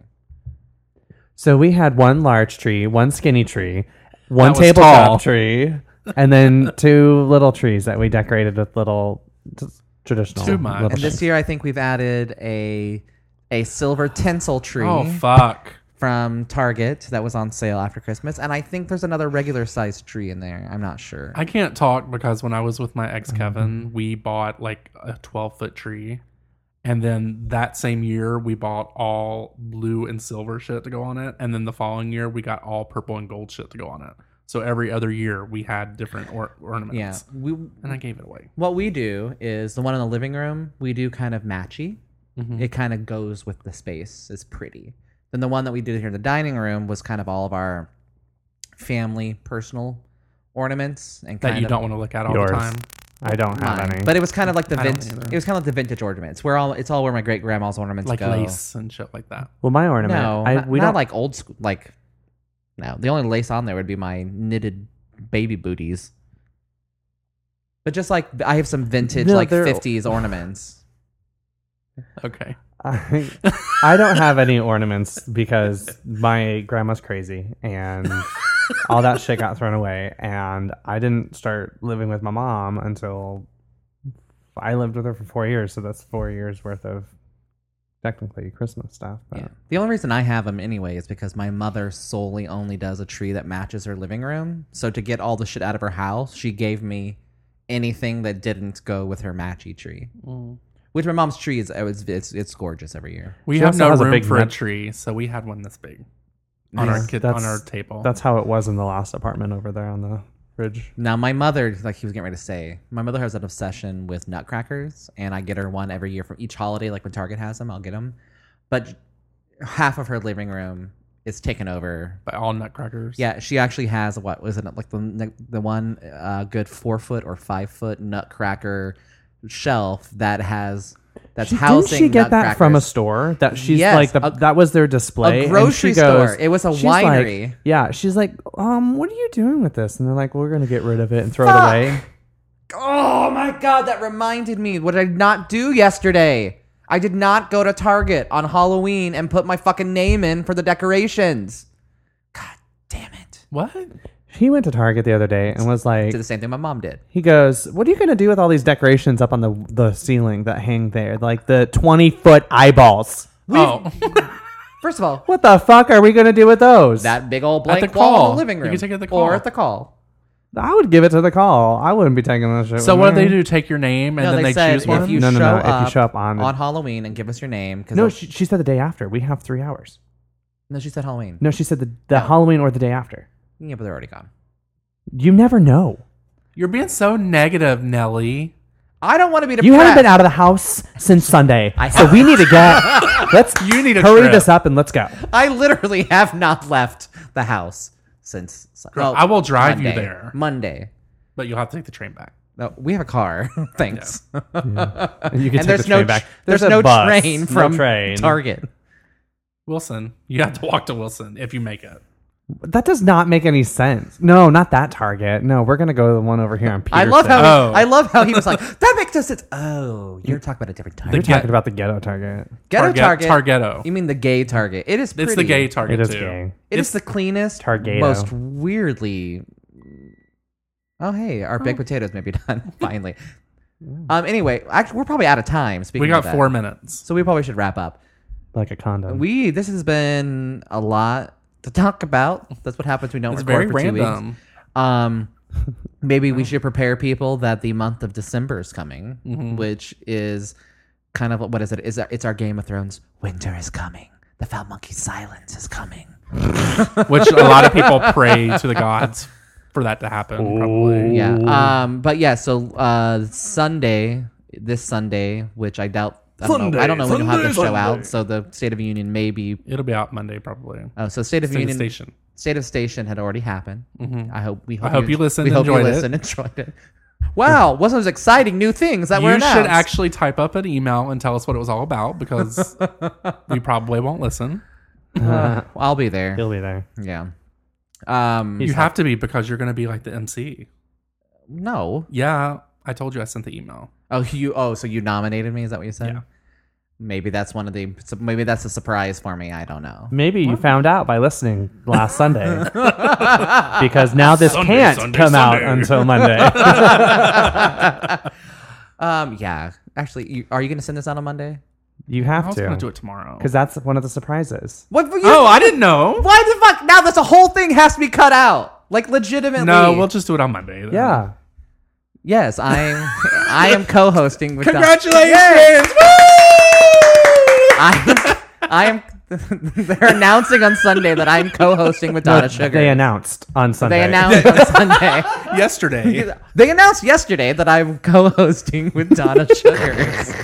So we had one large tree, one skinny tree, one That was tabletop tall. tree, and then 2 little trees that we decorated with little traditional. Too much. little And this things. year, I think we've added a silver tinsel tree Oh fuck. from Target that was on sale after Christmas, and I think there's another regular sized tree in there. I'm not sure. I can't talk because when I was with my ex Kevin, we bought like a 12-foot tree. And then that same year, we bought all blue and silver shit to go on it. And then the following year, we got all purple and gold shit to go on it. So every other year, we had different ornaments. yeah, And I gave it away. what we do is the one in the living room. We do kind of matchy. It kind of goes with the space. It's pretty. Then the one that we did here in the dining room was kind of all of our family personal ornaments and That kind you of don't want to look at all Yours. the time. I don't have mine. any. But it was kind of like the I don't vintage. either. It was kind of like the vintage ornaments. It's all where my great grandma's ornaments Like go. lace and shit like that. well, my ornament. No, we not don't like old school. Like no, the only lace on there would be my knitted baby booties. But just like I have some vintage No, like they're- 50s ornaments. Okay. I don't have any ornaments because my grandma's crazy and all that shit got thrown away. And I didn't start living with my mom until I lived with her for 4 years. So that's 4 years worth of technically Christmas stuff. But Yeah. The only reason I have them anyway is because my mother solely only does a tree that matches her living room. So to get all the shit out of her house, she gave me anything that didn't go with her matchy tree. Which my mom's tree is it's gorgeous every year. We She have also no has a room big for a net- tree, so we had one this big Yeah, on our that's- table. That's how it was in the last apartment over there on the fridge. Now, my mother, like he was getting ready to say, my mother has an obsession with nutcrackers, and I get her one every year from each holiday. Like when Target has them, I'll get them. But half of her living room is taken over. By all nutcrackers. Yeah, she actually has what was it like the one good 4 foot or 5 foot nutcracker shelf that's housing. Didn't she get that from a nutcrackers. store? That she's Yes, like that was their display. A and grocery she goes- store. It was a she's like- winery. yeah, she's like, what are you doing with this? And they're like, we're gonna get rid of it and throw it away. Oh my god, that reminded me. What did I not do yesterday? I did not go to Target on Halloween and put my fucking name in for the decorations. God damn it. What? He went to Target the other day and was like, Did the same thing my mom did. he goes, what are you gonna do with all these decorations up on the ceiling that hang there, like the 20-foot eyeballs? Oh. First of all, What the fuck are we gonna do with those? that big old At blank the wall call. in the living You room. can take it at the Or call. at the call. I would give it to the call. I wouldn't be taking that shit. So with what do me. they do? Take your name and No, then they said choose one? if you No, show no, no, if you up show up on the- Halloween and give us your name. No, she said the day after. We have 3 hours. No, she said Halloween. No, she said the No. Halloween or the day after. Yeah, but they're already gone. You never know. You're being so negative, Nelly. I don't want to be depressed. You haven't been out of the house since Sunday, I so we need to get. Let's You need a hurry trip. this up and let's go. I literally have not left the house since. Girl, I will drive you Monday. there. Monday. But you'll have to take the train back. No, we have a car. Thanks. And you can And take there's the no train back. there's a no bus, train no from train. Target. Wilson. You have to walk to Wilson if you make it. That does not make any sense. No, not that Target. No, we're gonna go to the one over here on Peterson. I love how he was like, that makes no sense. Oh, you're talking about a different You're Target. talking about the ghetto Target. Ghetto Target. Targetto. You mean the gay Target? It is pretty. It's the gay Target It is too. gay. It is the cleanest, Targeto. most weirdly. Oh, hey, our baked potatoes may be done finally. Anyway, actually, we're probably out of time. Speaking We of got that. 4 minutes. So we probably should wrap up. Like a condom. This has been a lot to talk about. That's what happens when we don't It's record very for 2 random. weeks. Maybe we should prepare people that the month of December is coming, which is kind of what is it? It's our Game of Thrones. Winter is coming. The foul monkey silence is coming. Which a lot of people pray to the gods for that to happen. Probably. Yeah. But yeah. So this Sunday, which I doubt. I don't know when you'll have the show out. So the State of the Union may be. It'll be out Monday probably. Oh, so State of the State of Union. Station. State of Station had already happened. I hope you listened We and hope you enjoyed it. listened and enjoyed it. Wow, what's those exciting new things that were You announced? should actually type up an email and tell us what it was all about because we probably won't listen. I'll be there. He'll be there. Yeah. You have to be because you're going to be like the MC. No. Yeah, I told you I sent the email. So you nominated me? Is that what you said? Yeah. Maybe that's maybe that's a surprise for me. I don't know. Maybe you found out by listening last Sunday. Because now this can't Sunday, come out Sunday. until Monday. Yeah. Actually, are you going to send this out on Monday? You I have was going to do to. it tomorrow. Because that's one of the surprises. What? Oh, I didn't know. Why the fuck? Now this whole thing has to be cut out. Like legitimately. No, we'll just do it on Monday. then. Yeah. Yes, I am co-hosting with Congratulations! I am. They're announcing on Sunday that I'm co-hosting with Donna Sugar. They announced on Sunday. They announced on Sunday. Yesterday. They announced yesterday that I'm co-hosting with Donna Sugar.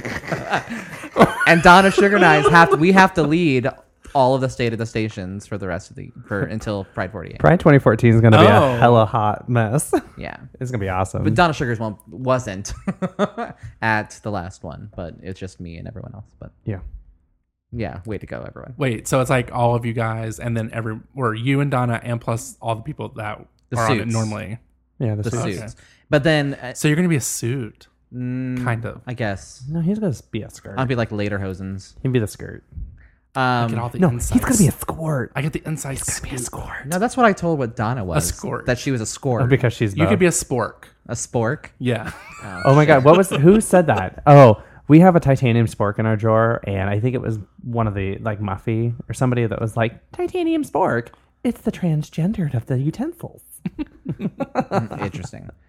And Donna Sugar and I have to lead all of the State of the Stations for the rest of until Pride 48. Pride 2014 is going to be Oh. a hella hot mess. Yeah. It's going to be awesome. But Donna Sugar's one wasn't at the last one, but it's just me and everyone else. But yeah. yeah, way to go, everyone. Wait, so it's like all of you guys and then or you and Donna and plus all the people that The are on it suits. normally. Yeah, The suits. suits. But then, So you're going to be a suit. Kind of. I guess No, he's going to be a skirt. I'll be like later hosens. He'll be the skirt. Get all the No, insights. he's going to be a squirt. I get the insights. He's Be a squirt. No, that's what I told what Donna was. skort. That she was a score. Oh, because she's You the- could be a spork. A spork. Yeah. Oh my god, who said that? Oh, we have a titanium spork in our drawer, and I think it was one of the like Muffy or somebody that was like, titanium spork. It's the transgendered of the utensils. Interesting.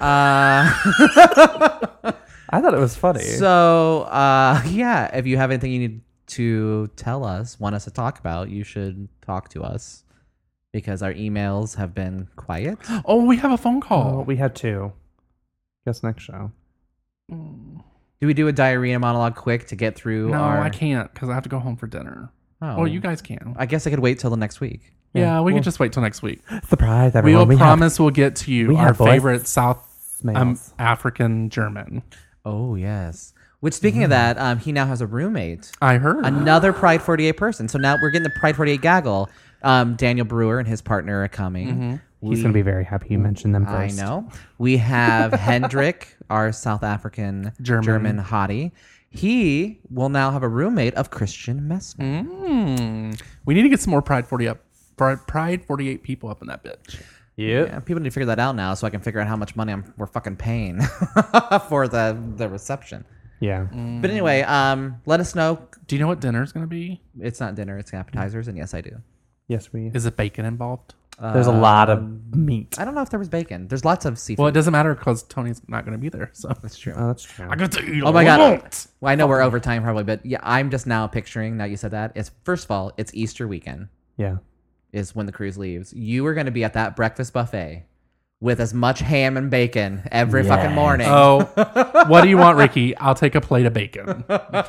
I thought it was funny. So, yeah, if you have anything you need to tell us, want us to talk about, you should talk to us. because our emails have been quiet. Oh, we have a phone call. Oh, we had 2. Guess next show. Do we do a diarrhea monologue quick to get through No, our... I can't because I have to go home for dinner. Oh. Well, you guys can. I guess I could wait till the next week. Yeah, we well- can just wait till next week. Surprise, We everyone. will promise we'll get to you we our have voice favorite South mails. African German. Oh, yes. Which, speaking of that, he now has a roommate. I heard. Another Pride 48 person. So now we're getting the Pride 48 gaggle. Daniel Brewer and his partner are coming. He's going to be very happy you mentioned them I first. know. We have Hendrik, our South African German hottie. He will now have a roommate of Christian Messner. We need to get some more Pride 48 people up in that bitch. Yep. Yeah, people need to figure that out now so I can figure out how much money we're fucking paying for the reception. Yeah. But anyway, let us know. Do you know what dinner's going to be? It's not dinner, it's appetizers, and yes, I do. Yes, we. Is it bacon involved? There's a lot of meat. I don't know if there was bacon. There's lots of seafood. Well, it doesn't matter because Tony's not going to be there. So That's true. Oh, that's true. I got to eat. Oh my god! Well, I know we're over time probably, but yeah, I'm just now picturing. Now you said that. It's first of all, it's Easter weekend Yeah. is when the cruise leaves. You are going to be at that breakfast buffet with as much ham and bacon every fucking morning. Oh, what do you want, Ricky? I'll take a plate of bacon,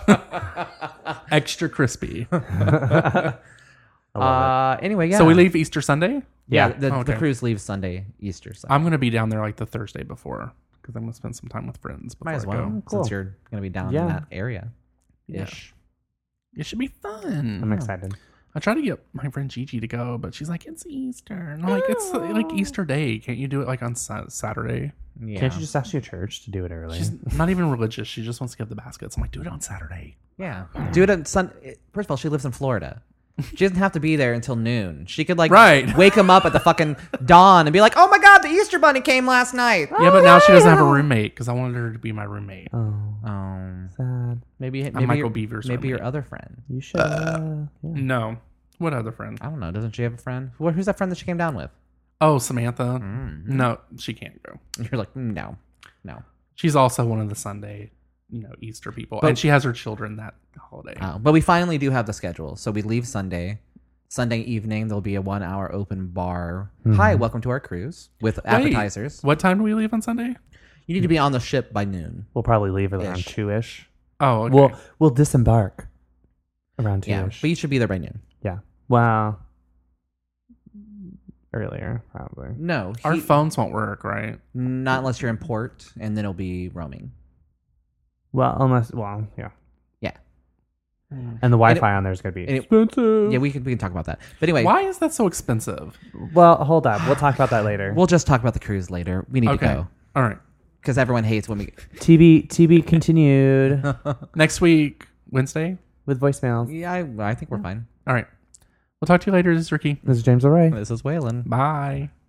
extra crispy. Anyway, yeah. So we leave Easter Sunday. Yeah, Yeah. the cruise leaves Sunday, Easter Sunday. I'm going to be down there like the Thursday before because I'm going to spend some time with friends. Before Might as I well, go. Cool. since you're going to be down Yeah. in that area. Yeah. Ish. It should be fun. I'm excited. I tried to get my friend Gigi to go, but she's like, it's Easter. And I'm like, it's like Easter Day. Can't you do it like on Saturday? Yeah. Can't you just ask your church to do it early? She's not even religious. She just wants to get the baskets. I'm like, do it on Saturday. Yeah. Do it on First of all, she lives in Florida. She doesn't have to be there until noon. She could like Right. wake him up at the fucking dawn and be like, "Oh my god, the Easter bunny came last night." Yeah, but now she doesn't have a roommate because I wanted her to be my roommate. Oh, sad. Maybe Michael your, Beaver's maybe your roommate. other friend. You should. Yeah. No. What other friend? I don't know. Doesn't she have a friend? Who's that friend that she came down with? Oh, Samantha. No, she can't go. You're like, no. She's also one of the Sunday, Easter people. But- and she has her children that holiday. But we finally do have the schedule. So we leave Sunday. Sunday evening, there'll be a 1 hour open bar. Hi, welcome to our cruise with appetizers. What time do we leave on Sunday? You need to be on the ship by noon. We'll probably leave around Ish. 2-ish. Oh, okay. We'll disembark around 2-ish. Yeah, but you should be there by noon. Yeah. Wow. Earlier, probably. No, Our phones won't work, right? not unless you're in port, and then it'll be roaming. Yeah. Yeah. And the Wi-Fi on there is going to be and it- expensive. Yeah, we can talk about that. But anyway, Why is that so expensive? Well, hold up. We'll talk about that later. we'll just talk about the cruise later. We need to Okay. go All right. because everyone hates when we. TB continued Next week, Wednesday. with voicemails. Yeah, I think we're fine. All right. We'll talk to you later. This is Ricky. This is James O'Reilly. This is Waylon. Bye.